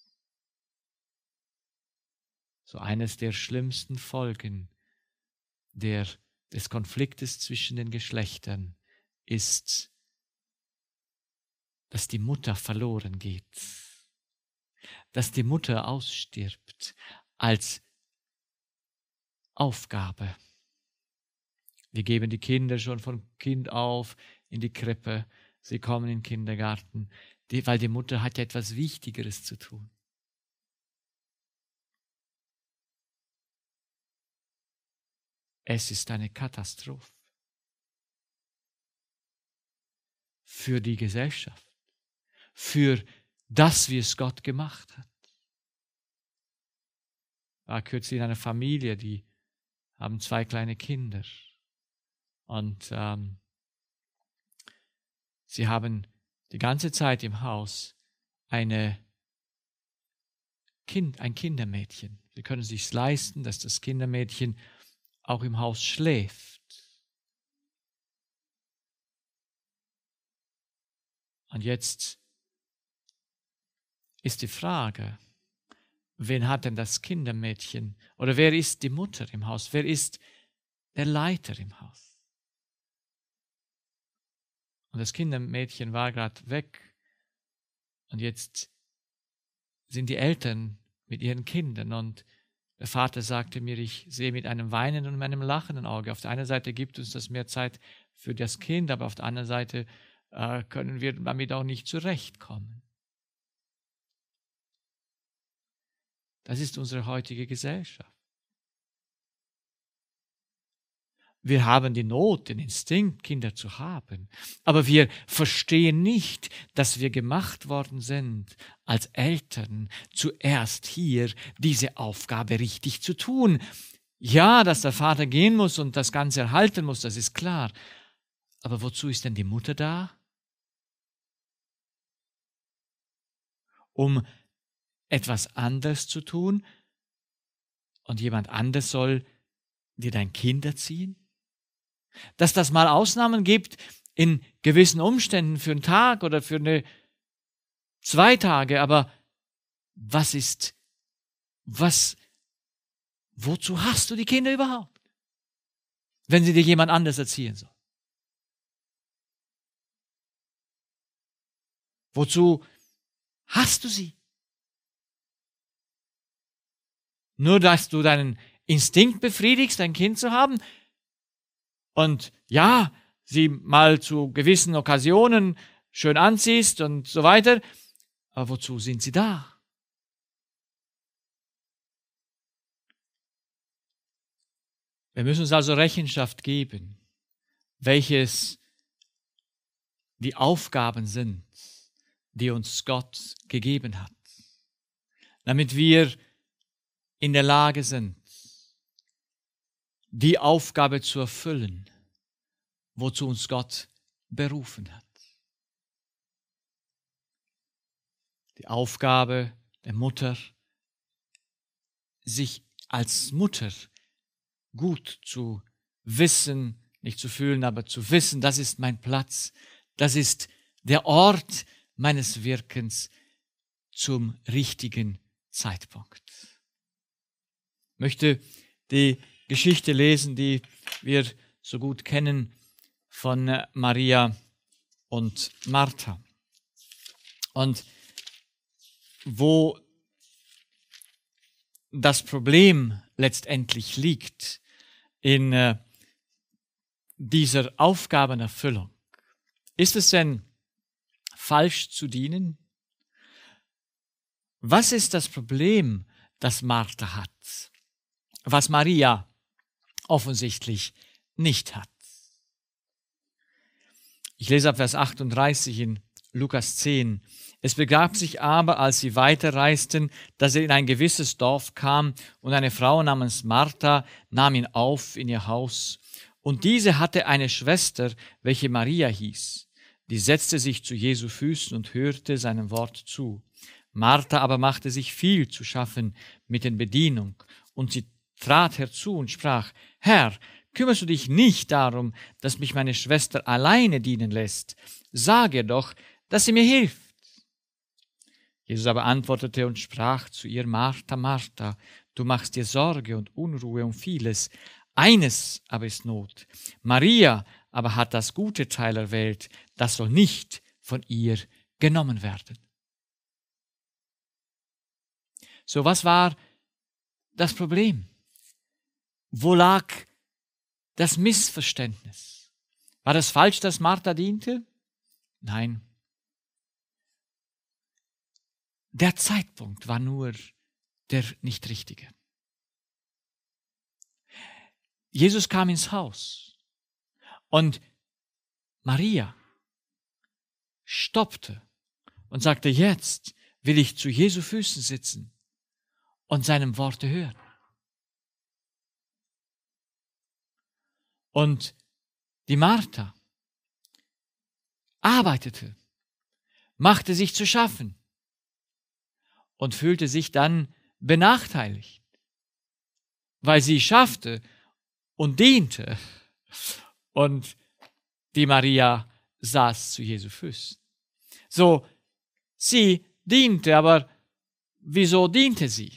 So eines der schlimmsten Folgen des Konfliktes zwischen den Geschlechtern ist, dass die Mutter verloren geht, dass die Mutter ausstirbt als Aufgabe. Wir geben die Kinder schon von Kind auf in die Krippe, sie kommen in den Kindergarten, weil die Mutter hat ja etwas Wichtigeres zu tun. Es ist eine Katastrophe für die Gesellschaft, für das, wie es Gott gemacht hat. Ich war kürzlich in einer Familie, die haben 2 kleine Kinder und sie haben die ganze Zeit im Haus ein Kindermädchen. Sie können es sich leisten, dass das Kindermädchen auch im Haus schläft. Und jetzt ist die Frage, wen hat denn das Kindermädchen oder wer ist die Mutter im Haus? Wer ist der Leiter im Haus? Und das Kindermädchen war gerade weg und jetzt sind die Eltern mit ihren Kindern und der Vater sagte mir, ich sehe mit einem weinenden und einem lachenden Auge. Auf der einen Seite gibt uns das mehr Zeit für das Kind, aber auf der anderen Seite können wir damit auch nicht zurechtkommen. Das ist unsere heutige Gesellschaft. Wir haben die Not, den Instinkt, Kinder zu haben, aber wir verstehen nicht, dass wir gemacht worden sind, als Eltern zuerst hier diese Aufgabe richtig zu tun. Ja, dass der Vater gehen muss und das Ganze erhalten muss, das ist klar. Aber wozu ist denn die Mutter da? Um etwas anderes zu tun und jemand anders soll dir dein Kind erziehen? Dass das mal Ausnahmen gibt in gewissen Umständen für einen Tag oder für 2 Tage, aber wozu hast du die Kinder überhaupt, wenn sie dir jemand anders erziehen soll? Wozu hast du sie? Nur, dass du deinen Instinkt befriedigst, ein Kind zu haben? Und ja, sie mal zu gewissen Occasionen schön anziehst und so weiter. Aber wozu sind sie da? Wir müssen uns also Rechenschaft geben, welches die Aufgaben sind, die uns Gott gegeben hat, damit wir in der Lage sind, die Aufgabe zu erfüllen, wozu uns Gott berufen hat. Die Aufgabe der Mutter, sich als Mutter gut zu wissen, nicht zu fühlen, aber zu wissen, das ist mein Platz, das ist der Ort meines Wirkens zum richtigen Zeitpunkt. Ich möchte die Geschichte lesen, die wir so gut kennen von Maria und Martha. Und wo das Problem letztendlich liegt in dieser Aufgabenerfüllung. Ist es denn falsch zu dienen? Was ist das Problem, das Martha hat, was Maria offensichtlich nicht hat? Ich lese ab Vers 38 in Lukas 10. Es begab sich aber, als sie weiterreisten, dass er in ein gewisses Dorf kam, und eine Frau namens Martha nahm ihn auf in ihr Haus. Und diese hatte eine Schwester, welche Maria hieß. Die setzte sich zu Jesu Füßen und hörte seinem Wort zu. Martha aber machte sich viel zu schaffen mit der Bedienung, und sie trat herzu und sprach: Herr, kümmerst du dich nicht darum, dass mich meine Schwester alleine dienen lässt? Sag ihr doch, dass sie mir hilft. Jesus aber antwortete und sprach zu ihr: Martha, Martha, du machst dir Sorge und Unruhe um vieles. Eines aber ist Not. Maria aber hat das gute Teil erwählt, das soll nicht von ihr genommen werden. So, was war das Problem? Wo lag das Missverständnis? War es falsch, dass Martha diente? Nein. Der Zeitpunkt war nur der nicht richtige. Jesus kam ins Haus und Maria stoppte und sagte: Jetzt will ich zu Jesu Füßen sitzen und seinem Worte hören. Und die Martha arbeitete, machte sich zu schaffen und fühlte sich dann benachteiligt, weil sie schaffte und diente, und die Maria saß zu Jesu Füßen. So, sie diente, aber wieso diente sie?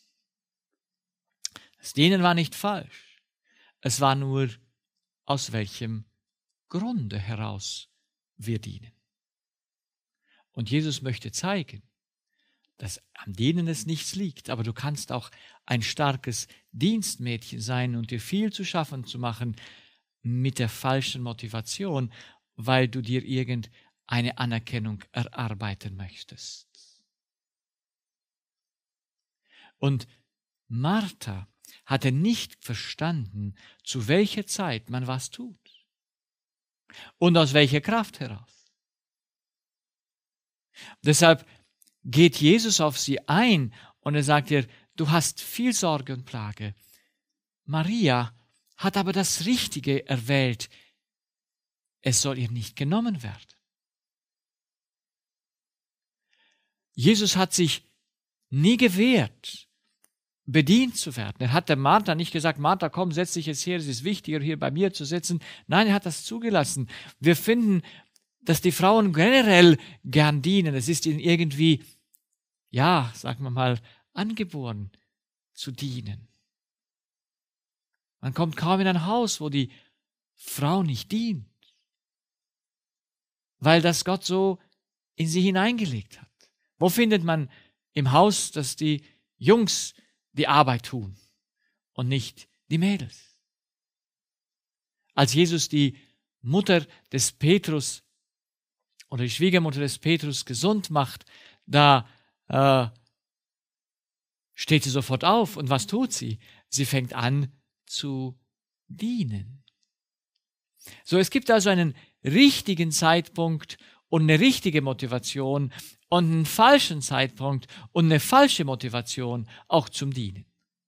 Das Dienen war nicht falsch. Es war nur, aus welchem Grunde heraus wir dienen. Und Jesus möchte zeigen, dass am Dienen es nichts liegt, aber du kannst auch ein starkes Dienstmädchen sein und dir viel zu schaffen zu machen mit der falschen Motivation, weil du dir irgendeine Anerkennung erarbeiten möchtest. Und Martha hatte nicht verstanden, zu welcher Zeit man was tut und aus welcher Kraft heraus. Deshalb geht Jesus auf sie ein und er sagt ihr: Du hast viel Sorge und Plage. Maria hat aber das Richtige erwählt. Es soll ihr nicht genommen werden. Jesus hat sich nie gewehrt, bedient zu werden. Er hat der Martha nicht gesagt: Martha, komm, setz dich jetzt her, es ist wichtiger, hier bei mir zu sitzen. Nein, er hat das zugelassen. Wir finden, dass die Frauen generell gern dienen. Es ist ihnen irgendwie, ja, sagen wir mal, angeboren zu dienen. Man kommt kaum in ein Haus, wo die Frau nicht dient, weil das Gott so in sie hineingelegt hat. Wo findet man im Haus, dass die Jungs die Arbeit tun und nicht die Mädels? Als Jesus die Mutter des Petrus oder die Schwiegermutter des Petrus gesund macht, da steht sie sofort auf. Und was tut sie? Sie fängt an zu dienen. So, es gibt also einen richtigen Zeitpunkt und eine richtige Motivation und einen falschen Zeitpunkt und eine falsche Motivation auch zum Dienen.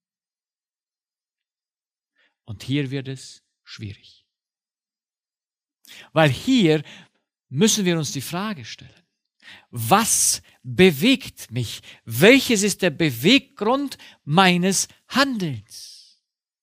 Und hier wird es schwierig. Weil hier müssen wir uns die Frage stellen: Was bewegt mich? Welches ist der Beweggrund meines Handelns?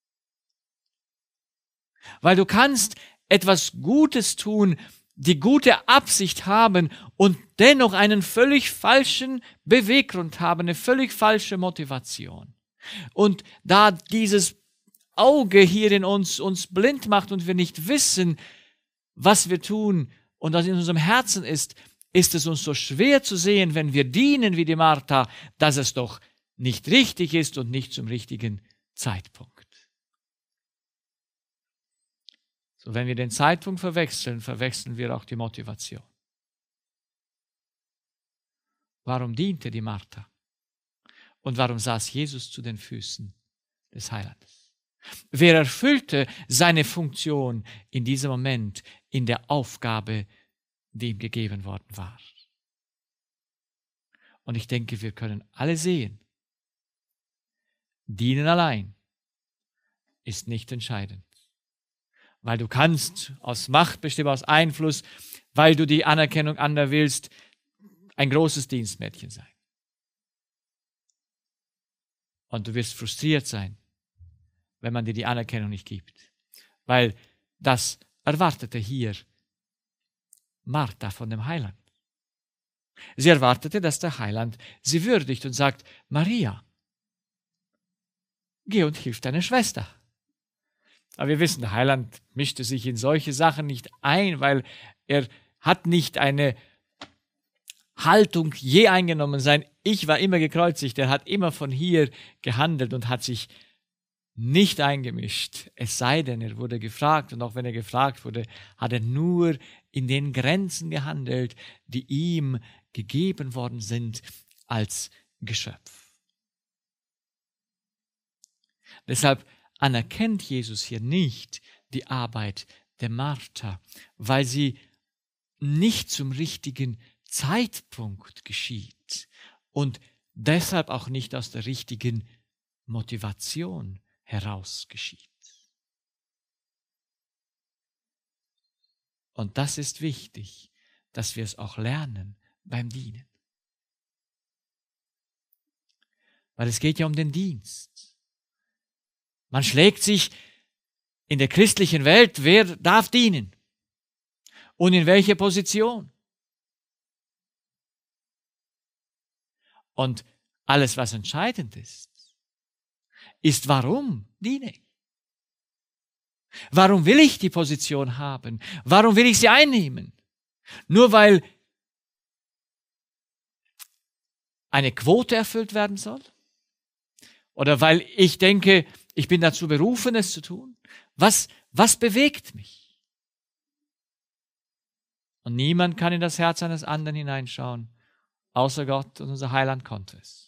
Weil du kannst etwas Gutes tun, die gute Absicht haben und dennoch einen völlig falschen Beweggrund haben, eine völlig falsche Motivation. Und da dieses Auge hier in uns blind macht und wir nicht wissen, was wir tun und was in unserem Herzen ist, ist es uns so schwer zu sehen, wenn wir dienen wie die Martha, dass es doch nicht richtig ist und nicht zum richtigen Zeitpunkt. So, wenn wir den Zeitpunkt verwechseln, verwechseln wir auch die Motivation. Warum diente die Martha? Und warum saß Jesus zu den Füßen des Heilandes? Wer erfüllte seine Funktion in diesem Moment, in der Aufgabe, die ihm gegeben worden war? Und ich denke, wir können alle sehen, dienen allein ist nicht entscheidend. Weil du kannst aus Macht, bestimmt aus Einfluss, weil du die Anerkennung anderer willst, ein großes Dienstmädchen sein. Und du wirst frustriert sein, wenn man dir die Anerkennung nicht gibt. Weil das erwartete hier Martha von dem Heiland. Sie erwartete, dass der Heiland sie würdigt und sagt, Maria, geh und hilf deiner Schwester. Aber wir wissen, der Heiland mischte sich in solche Sachen nicht ein, weil er hat nicht eine Haltung je eingenommen. Sein Ich war immer gekreuzigt, er hat immer von hier gehandelt und hat sich nicht eingemischt. Es sei denn, er wurde gefragt, und auch wenn er gefragt wurde, hat er nur in den Grenzen gehandelt, die ihm gegeben worden sind als Geschöpf. Deshalb anerkennt Jesus hier nicht die Arbeit der Martha, weil sie nicht zum richtigen Zeitpunkt geschieht und deshalb auch nicht aus der richtigen Motivation heraus geschieht. Und das ist wichtig, dass wir es auch lernen beim Dienen. Weil es geht ja um den Dienst. Man schlägt sich in der christlichen Welt, wer darf dienen? Und in welche Position? Und alles, was entscheidend ist, warum diene ich? Warum will ich die Position haben? Warum will ich sie einnehmen? Nur weil eine Quote erfüllt werden soll? Oder weil ich denke, ich bin dazu berufen, es zu tun? Was bewegt mich? Und niemand kann in das Herz eines anderen hineinschauen, außer Gott, und unser Heiland konnte es.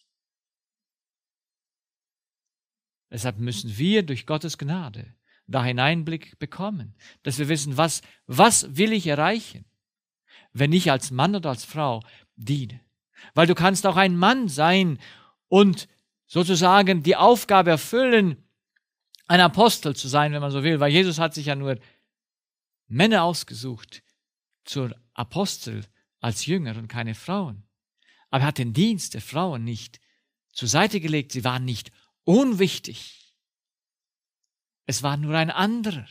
Deshalb müssen wir durch Gottes Gnade da Hineinblick bekommen, dass wir wissen, was will ich erreichen, wenn ich als Mann oder als Frau diene. Weil du kannst auch ein Mann sein und sozusagen die Aufgabe erfüllen, ein Apostel zu sein, wenn man so will, weil Jesus hat sich ja nur Männer ausgesucht zur Apostel als Jünger und keine Frauen. Aber er hat den Dienst der Frauen nicht zur Seite gelegt, sie waren nicht unwichtig. Es war nur ein anderer.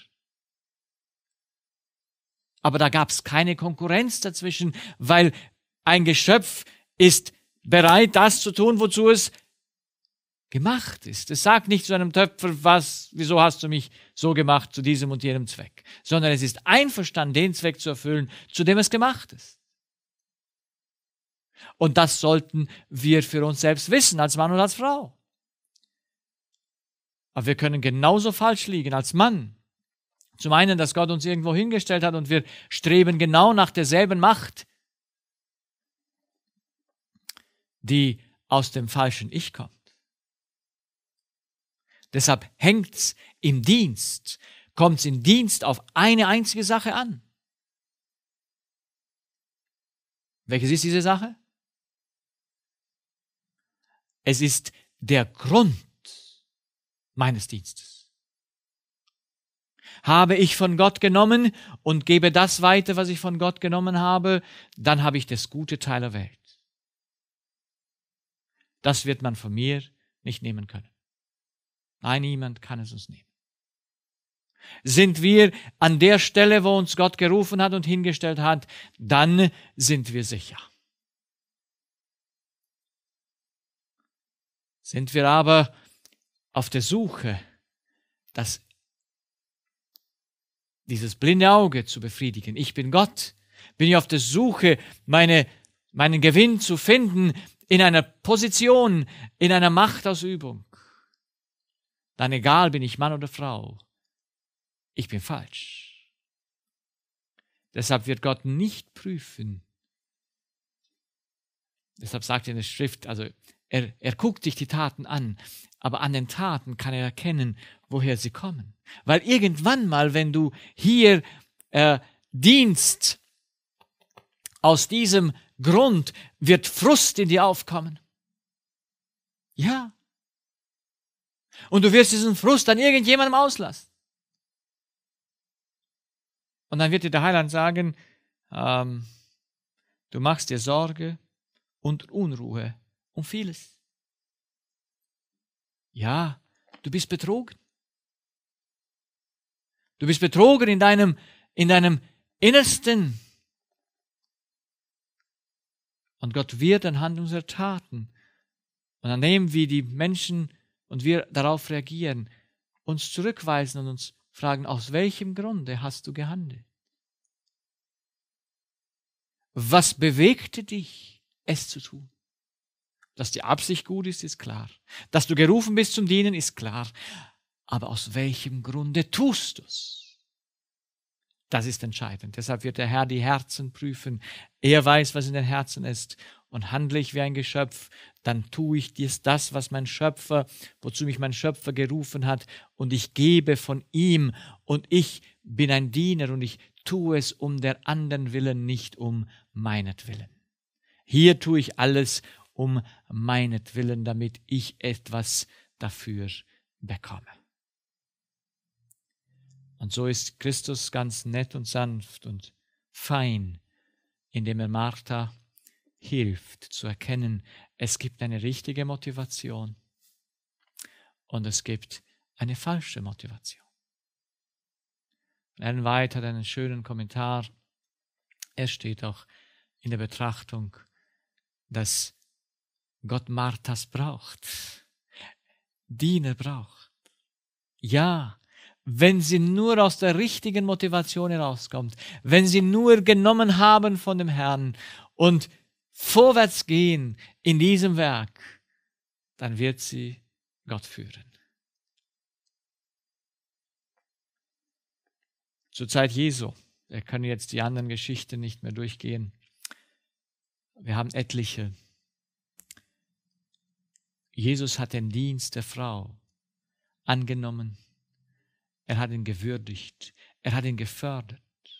Aber da gab es keine Konkurrenz dazwischen, weil ein Geschöpf ist bereit, das zu tun, wozu es gemacht ist. Es sagt nicht zu einem Töpfer, wieso hast du mich so gemacht, zu diesem und jenem Zweck, sondern es ist einverstanden, den Zweck zu erfüllen, zu dem es gemacht ist. Und das sollten wir für uns selbst wissen, als Mann und als Frau. Aber wir können genauso falsch liegen als Mann. Zum einen, dass Gott uns irgendwo hingestellt hat und wir streben genau nach derselben Macht, die aus dem falschen Ich kommt. Deshalb hängt's im Dienst, kommt's im Dienst auf eine einzige Sache an. Welches ist diese Sache? Es ist der Grund meines Dienstes. Habe ich von Gott genommen und gebe das weiter, was ich von Gott genommen habe, dann habe ich das gute Teil der Welt. Das wird man von mir nicht nehmen können. Nein, niemand kann es uns nehmen. Sind wir an der Stelle, wo uns Gott gerufen hat und hingestellt hat, dann sind wir sicher. Sind wir aber auf der Suche dieses blinde Auge zu befriedigen. Ich bin Gott. Bin ich auf der Suche, meinen Gewinn zu finden in einer Position, in einer Machtausübung. Dann egal, bin ich Mann oder Frau. Ich bin falsch. Deshalb wird Gott nicht prüfen. Deshalb sagt er in der Schrift, also er guckt sich die Taten an, aber an den Taten kann er erkennen, woher sie kommen. Weil irgendwann mal, wenn du hier dienst, aus diesem Grund wird Frust in dir aufkommen. Ja. Und du wirst diesen Frust an irgendjemandem auslassen. Und dann wird dir der Heiland sagen, du machst dir Sorge und Unruhe um vieles. Ja, du bist betrogen. Du bist betrogen in deinem Innersten. Und Gott wird anhand unserer Taten und an dem, wie die Menschen und wir darauf reagieren, uns zurückweisen und uns fragen, aus welchem Grunde hast du gehandelt? Was bewegte dich, es zu tun? Dass die Absicht gut ist, ist klar. Dass du gerufen bist zum Dienen, ist klar. Aber aus welchem Grunde tust du es? Das ist entscheidend. Deshalb wird der Herr die Herzen prüfen. Er weiß, was in den Herzen ist. Und handle ich wie ein Geschöpf, dann tue ich das, was wozu mich mein Schöpfer gerufen hat. Und ich gebe von ihm. Und ich bin ein Diener und ich tue es um der anderen Willen, nicht um meinetwillen. Hier tue ich alles um meinetwillen, damit ich etwas dafür bekomme. Und so ist Christus ganz nett und sanft und fein, indem er Martha hilft zu erkennen, es gibt eine richtige Motivation und es gibt eine falsche Motivation. Ellen White hat einen schönen Kommentar. Er steht auch in der Betrachtung, dass Gott Marthas braucht, Diener braucht. Ja, wenn sie nur aus der richtigen Motivation herauskommt, wenn sie nur genommen haben von dem Herrn und vorwärts gehen in diesem Werk, dann wird sie Gott führen. Zur Zeit Jesu, wir können jetzt die anderen Geschichten nicht mehr durchgehen. Wir haben etliche. Jesus hat den Dienst der Frau angenommen. Er hat ihn gewürdigt. Er hat ihn gefördert.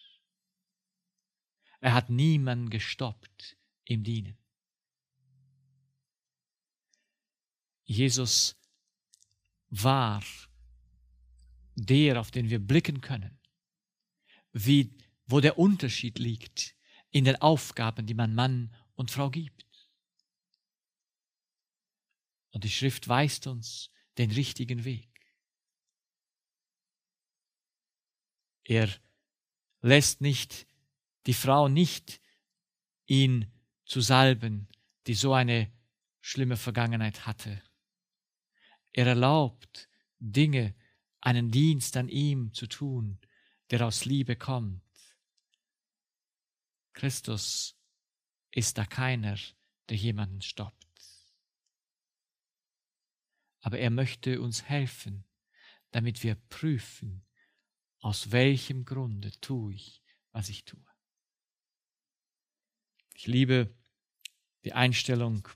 Er hat niemanden gestoppt im Dienen. Jesus war der, auf den wir blicken können, wo der Unterschied liegt in den Aufgaben, die man Mann und Frau gibt. Und die Schrift weist uns den richtigen Weg. Er lässt die Frau nicht, ihn zu salben, die so eine schlimme Vergangenheit hatte. Er erlaubt Dinge, einen Dienst an ihm zu tun, der aus Liebe kommt. Christus ist da keiner, der jemanden stoppt. Aber er möchte uns helfen, damit wir prüfen, aus welchem Grunde tue ich, was ich tue. Ich liebe die Einstellung,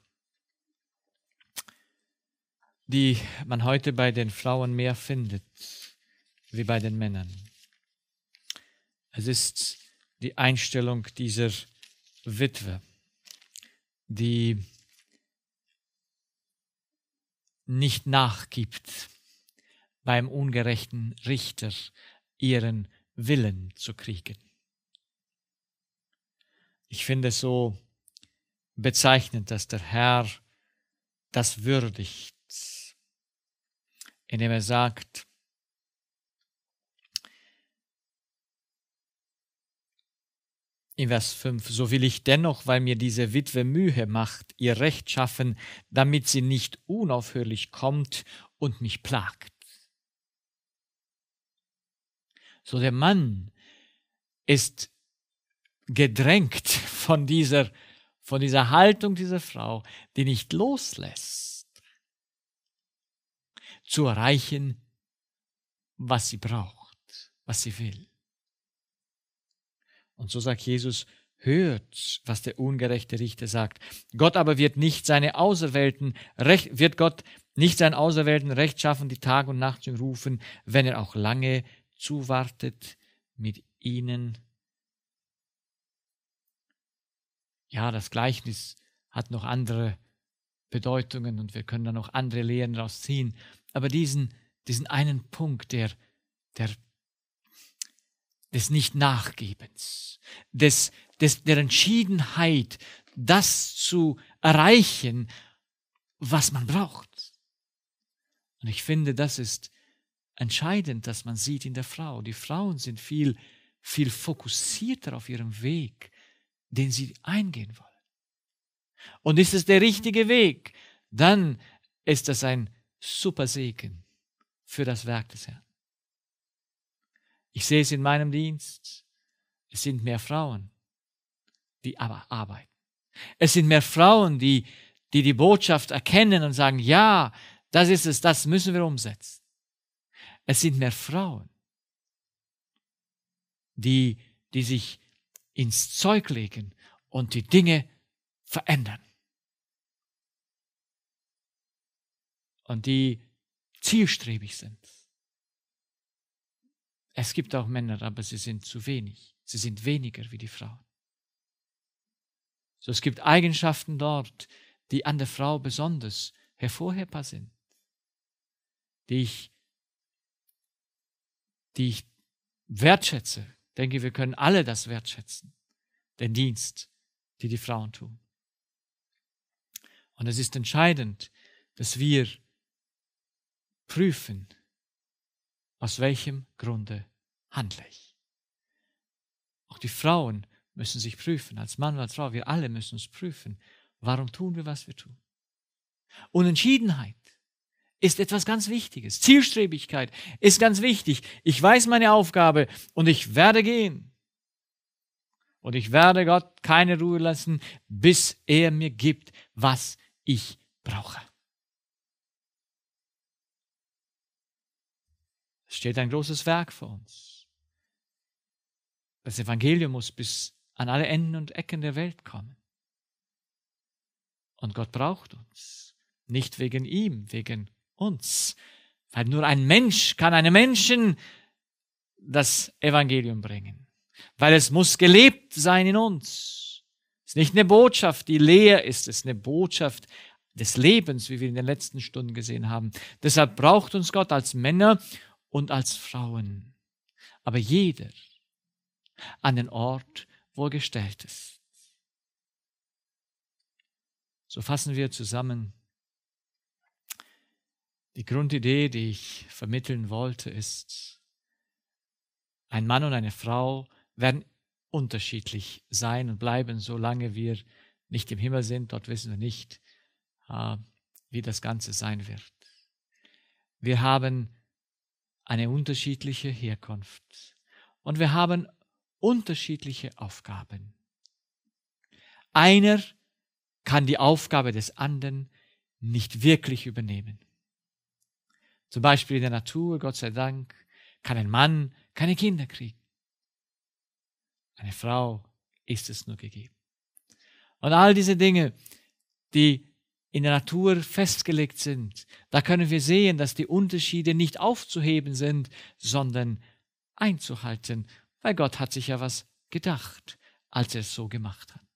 die man heute bei den Frauen mehr findet, wie bei den Männern. Es ist die Einstellung dieser Witwe, die nicht nachgibt, beim ungerechten Richter ihren Willen zu kriegen. Ich finde es so bezeichnend, dass der Herr das würdigt, indem er sagt, in Vers 5, so will ich dennoch, weil mir diese Witwe Mühe macht, ihr Recht schaffen, damit sie nicht unaufhörlich kommt und mich plagt. So der Mann ist gedrängt von dieser Haltung dieser Frau, die nicht loslässt, zu erreichen, was sie braucht, was sie will. Und so sagt Jesus, hört, was der ungerechte Richter sagt. Gott aber wird Gott nicht seinen Auserwählten Recht schaffen, die Tag und Nacht zu rufen, wenn er auch lange zuwartet mit ihnen. Ja, das Gleichnis hat noch andere Bedeutungen und wir können da noch andere Lehren daraus ziehen. Aber diesen einen Punkt des Nicht-Nachgebens, der Entschiedenheit, das zu erreichen, was man braucht. Und ich finde, das ist entscheidend, dass man sieht in der Frau. Die Frauen sind viel, viel fokussierter auf ihrem Weg, den sie eingehen wollen. Und ist es der richtige Weg, dann ist das ein super Segen für das Werk des Herrn. Ich sehe es in meinem Dienst. Es sind mehr Frauen, die aber arbeiten. Es sind mehr Frauen, die Botschaft erkennen und sagen, ja, das ist es, das müssen wir umsetzen. Es sind mehr Frauen, die sich ins Zeug legen und die Dinge verändern. Und die zielstrebig sind. Es gibt auch Männer, aber sie sind zu wenig. Sie sind weniger wie die Frauen. So, es gibt Eigenschaften dort, die an der Frau besonders hervorhebbar sind, die ich wertschätze. Ich denke, wir können alle das wertschätzen, den Dienst, die Frauen tun. Und es ist entscheidend, dass wir prüfen, aus welchem Grunde handle ich. Auch die Frauen müssen sich prüfen, als Mann und als Frau, wir alle müssen uns prüfen, warum tun wir, was wir tun. Und Entschiedenheit ist etwas ganz Wichtiges. Zielstrebigkeit ist ganz wichtig. Ich weiß meine Aufgabe und ich werde gehen. Und ich werde Gott keine Ruhe lassen, bis er mir gibt, was ich brauche. Es steht ein großes Werk vor uns. Das Evangelium muss bis an alle Enden und Ecken der Welt kommen. Und Gott braucht uns. Nicht wegen ihm, wegen uns. Weil nur ein Mensch kann einem Menschen das Evangelium bringen. Weil es muss gelebt sein in uns. Es ist nicht eine Botschaft, die leer ist. Es ist eine Botschaft des Lebens, wie wir in den letzten Stunden gesehen haben. Deshalb braucht uns Gott als Männer und als Frauen. Aber jeder an den Ort, wo er gestellt ist. So fassen wir zusammen. Die Grundidee, die ich vermitteln wollte, ist, ein Mann und eine Frau werden unterschiedlich sein und bleiben, solange wir nicht im Himmel sind. Dort wissen wir nicht, wie das Ganze sein wird. Wir haben eine unterschiedliche Herkunft und wir haben unterschiedliche Aufgaben. Einer kann die Aufgabe des anderen nicht wirklich übernehmen. Zum Beispiel in der Natur, Gott sei Dank, kann ein Mann keine Kinder kriegen. Eine Frau ist es nur gegeben. Und all diese Dinge, die in der Natur festgelegt sind, da können wir sehen, dass die Unterschiede nicht aufzuheben sind, sondern einzuhalten, weil Gott hat sich ja was gedacht, als er es so gemacht hat.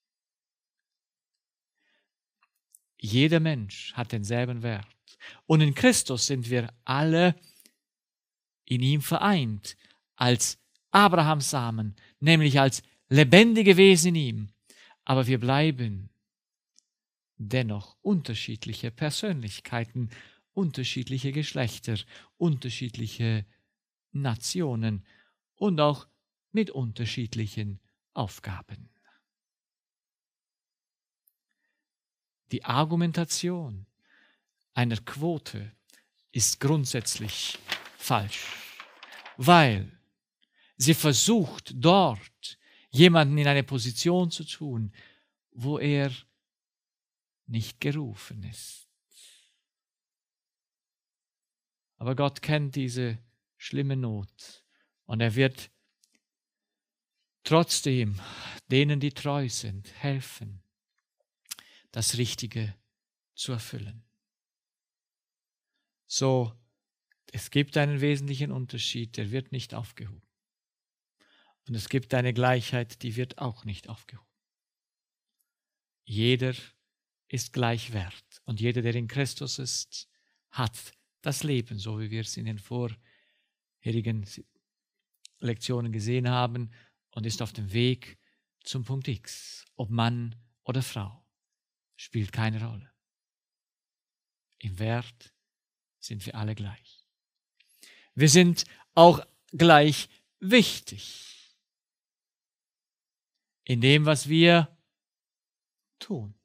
Jeder Mensch hat denselben Wert. Und in Christus sind wir alle in ihm vereint, als Abrahams Samen, nämlich als lebendige Wesen in ihm. Aber wir bleiben dennoch unterschiedliche Persönlichkeiten, unterschiedliche Geschlechter, unterschiedliche Nationen und auch mit unterschiedlichen Aufgaben. Die Argumentation einer Quote ist grundsätzlich falsch, weil Sie versucht dort, jemanden in eine Position zu tun, wo er nicht gerufen ist. Aber Gott kennt diese schlimme Not und er wird trotzdem denen, die treu sind, helfen, das Richtige zu erfüllen. So, es gibt einen wesentlichen Unterschied, der wird nicht aufgehoben. Und es gibt eine Gleichheit, die wird auch nicht aufgehoben. Jeder ist gleich wert und jeder, der in Christus ist, hat das Leben, so wie wir es in den vorherigen Lektionen gesehen haben, und ist auf dem Weg zum Punkt X. Ob Mann oder Frau, spielt keine Rolle. Im Wert sind wir alle gleich. Wir sind auch gleich wichtig in dem, was wir tun.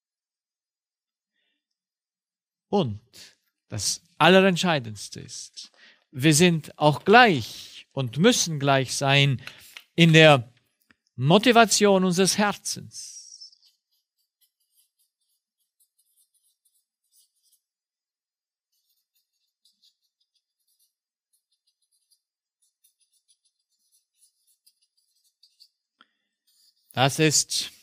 Und das Allerentscheidendste ist, wir sind auch gleich und müssen gleich sein in der Motivation unseres Herzens. Das ist,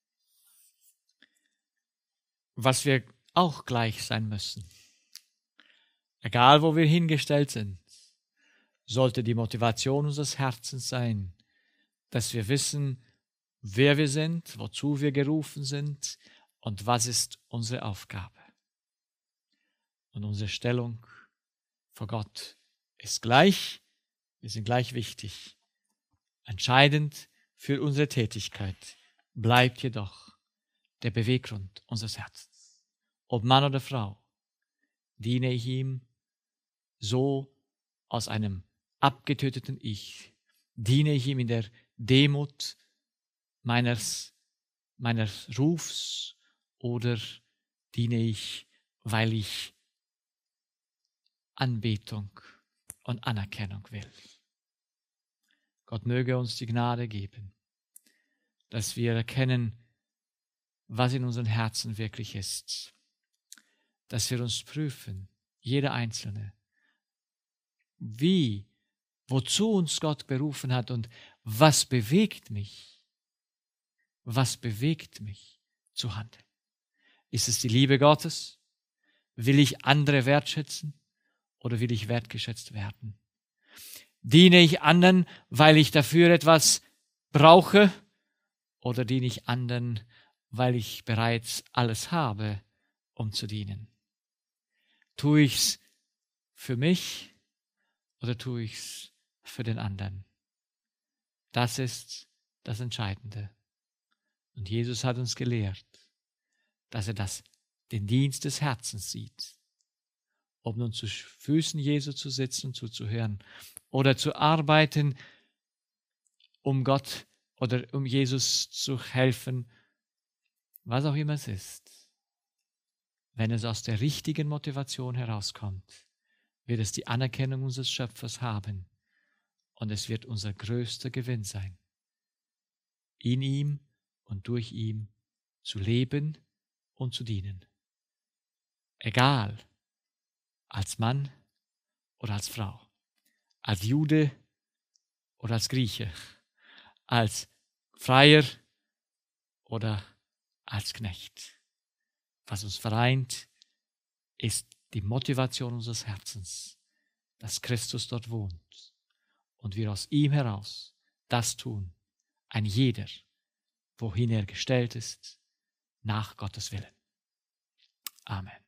was wir auch gleich sein müssen. Egal, wo wir hingestellt sind, sollte die Motivation unseres Herzens sein, dass wir wissen, wer wir sind, wozu wir gerufen sind und was ist unsere Aufgabe. Und unsere Stellung vor Gott ist gleich, wir sind gleich wichtig. Entscheidend für unsere Tätigkeit bleibt jedoch der Beweggrund unseres Herzens. Ob Mann oder Frau, diene ich ihm so aus einem abgetöteten Ich, diene ich ihm in der Demut meines Rufs oder diene ich, weil ich Anbetung und Anerkennung will. Gott möge uns die Gnade geben, dass wir erkennen, was in unseren Herzen wirklich ist, dass wir uns prüfen, jeder Einzelne, wozu uns Gott berufen hat und was bewegt mich zu handeln. Ist es die Liebe Gottes? Will ich andere wertschätzen oder will ich wertgeschätzt werden? Diene ich anderen, weil ich dafür etwas brauche, oder diene ich anderen, weil ich bereits alles habe, um zu dienen? Tue ich's für mich oder tue ich's für den anderen? Das ist das Entscheidende. Und Jesus hat uns gelehrt, dass er den Dienst des Herzens sieht. Ob nun zu Füßen Jesu zu sitzen und zuzuhören oder zu arbeiten, um Gott oder um Jesus zu helfen, was auch immer es ist. Wenn es aus der richtigen Motivation herauskommt, wird es die Anerkennung unseres Schöpfers haben und es wird unser größter Gewinn sein, in ihm und durch ihn zu leben und zu dienen. Egal, als Mann oder als Frau, als Jude oder als Grieche, als Freier oder als Knecht. Was uns vereint, ist die Motivation unseres Herzens, dass Christus dort wohnt und wir aus ihm heraus das tun, ein jeder, wohin er gestellt ist, nach Gottes Willen. Amen.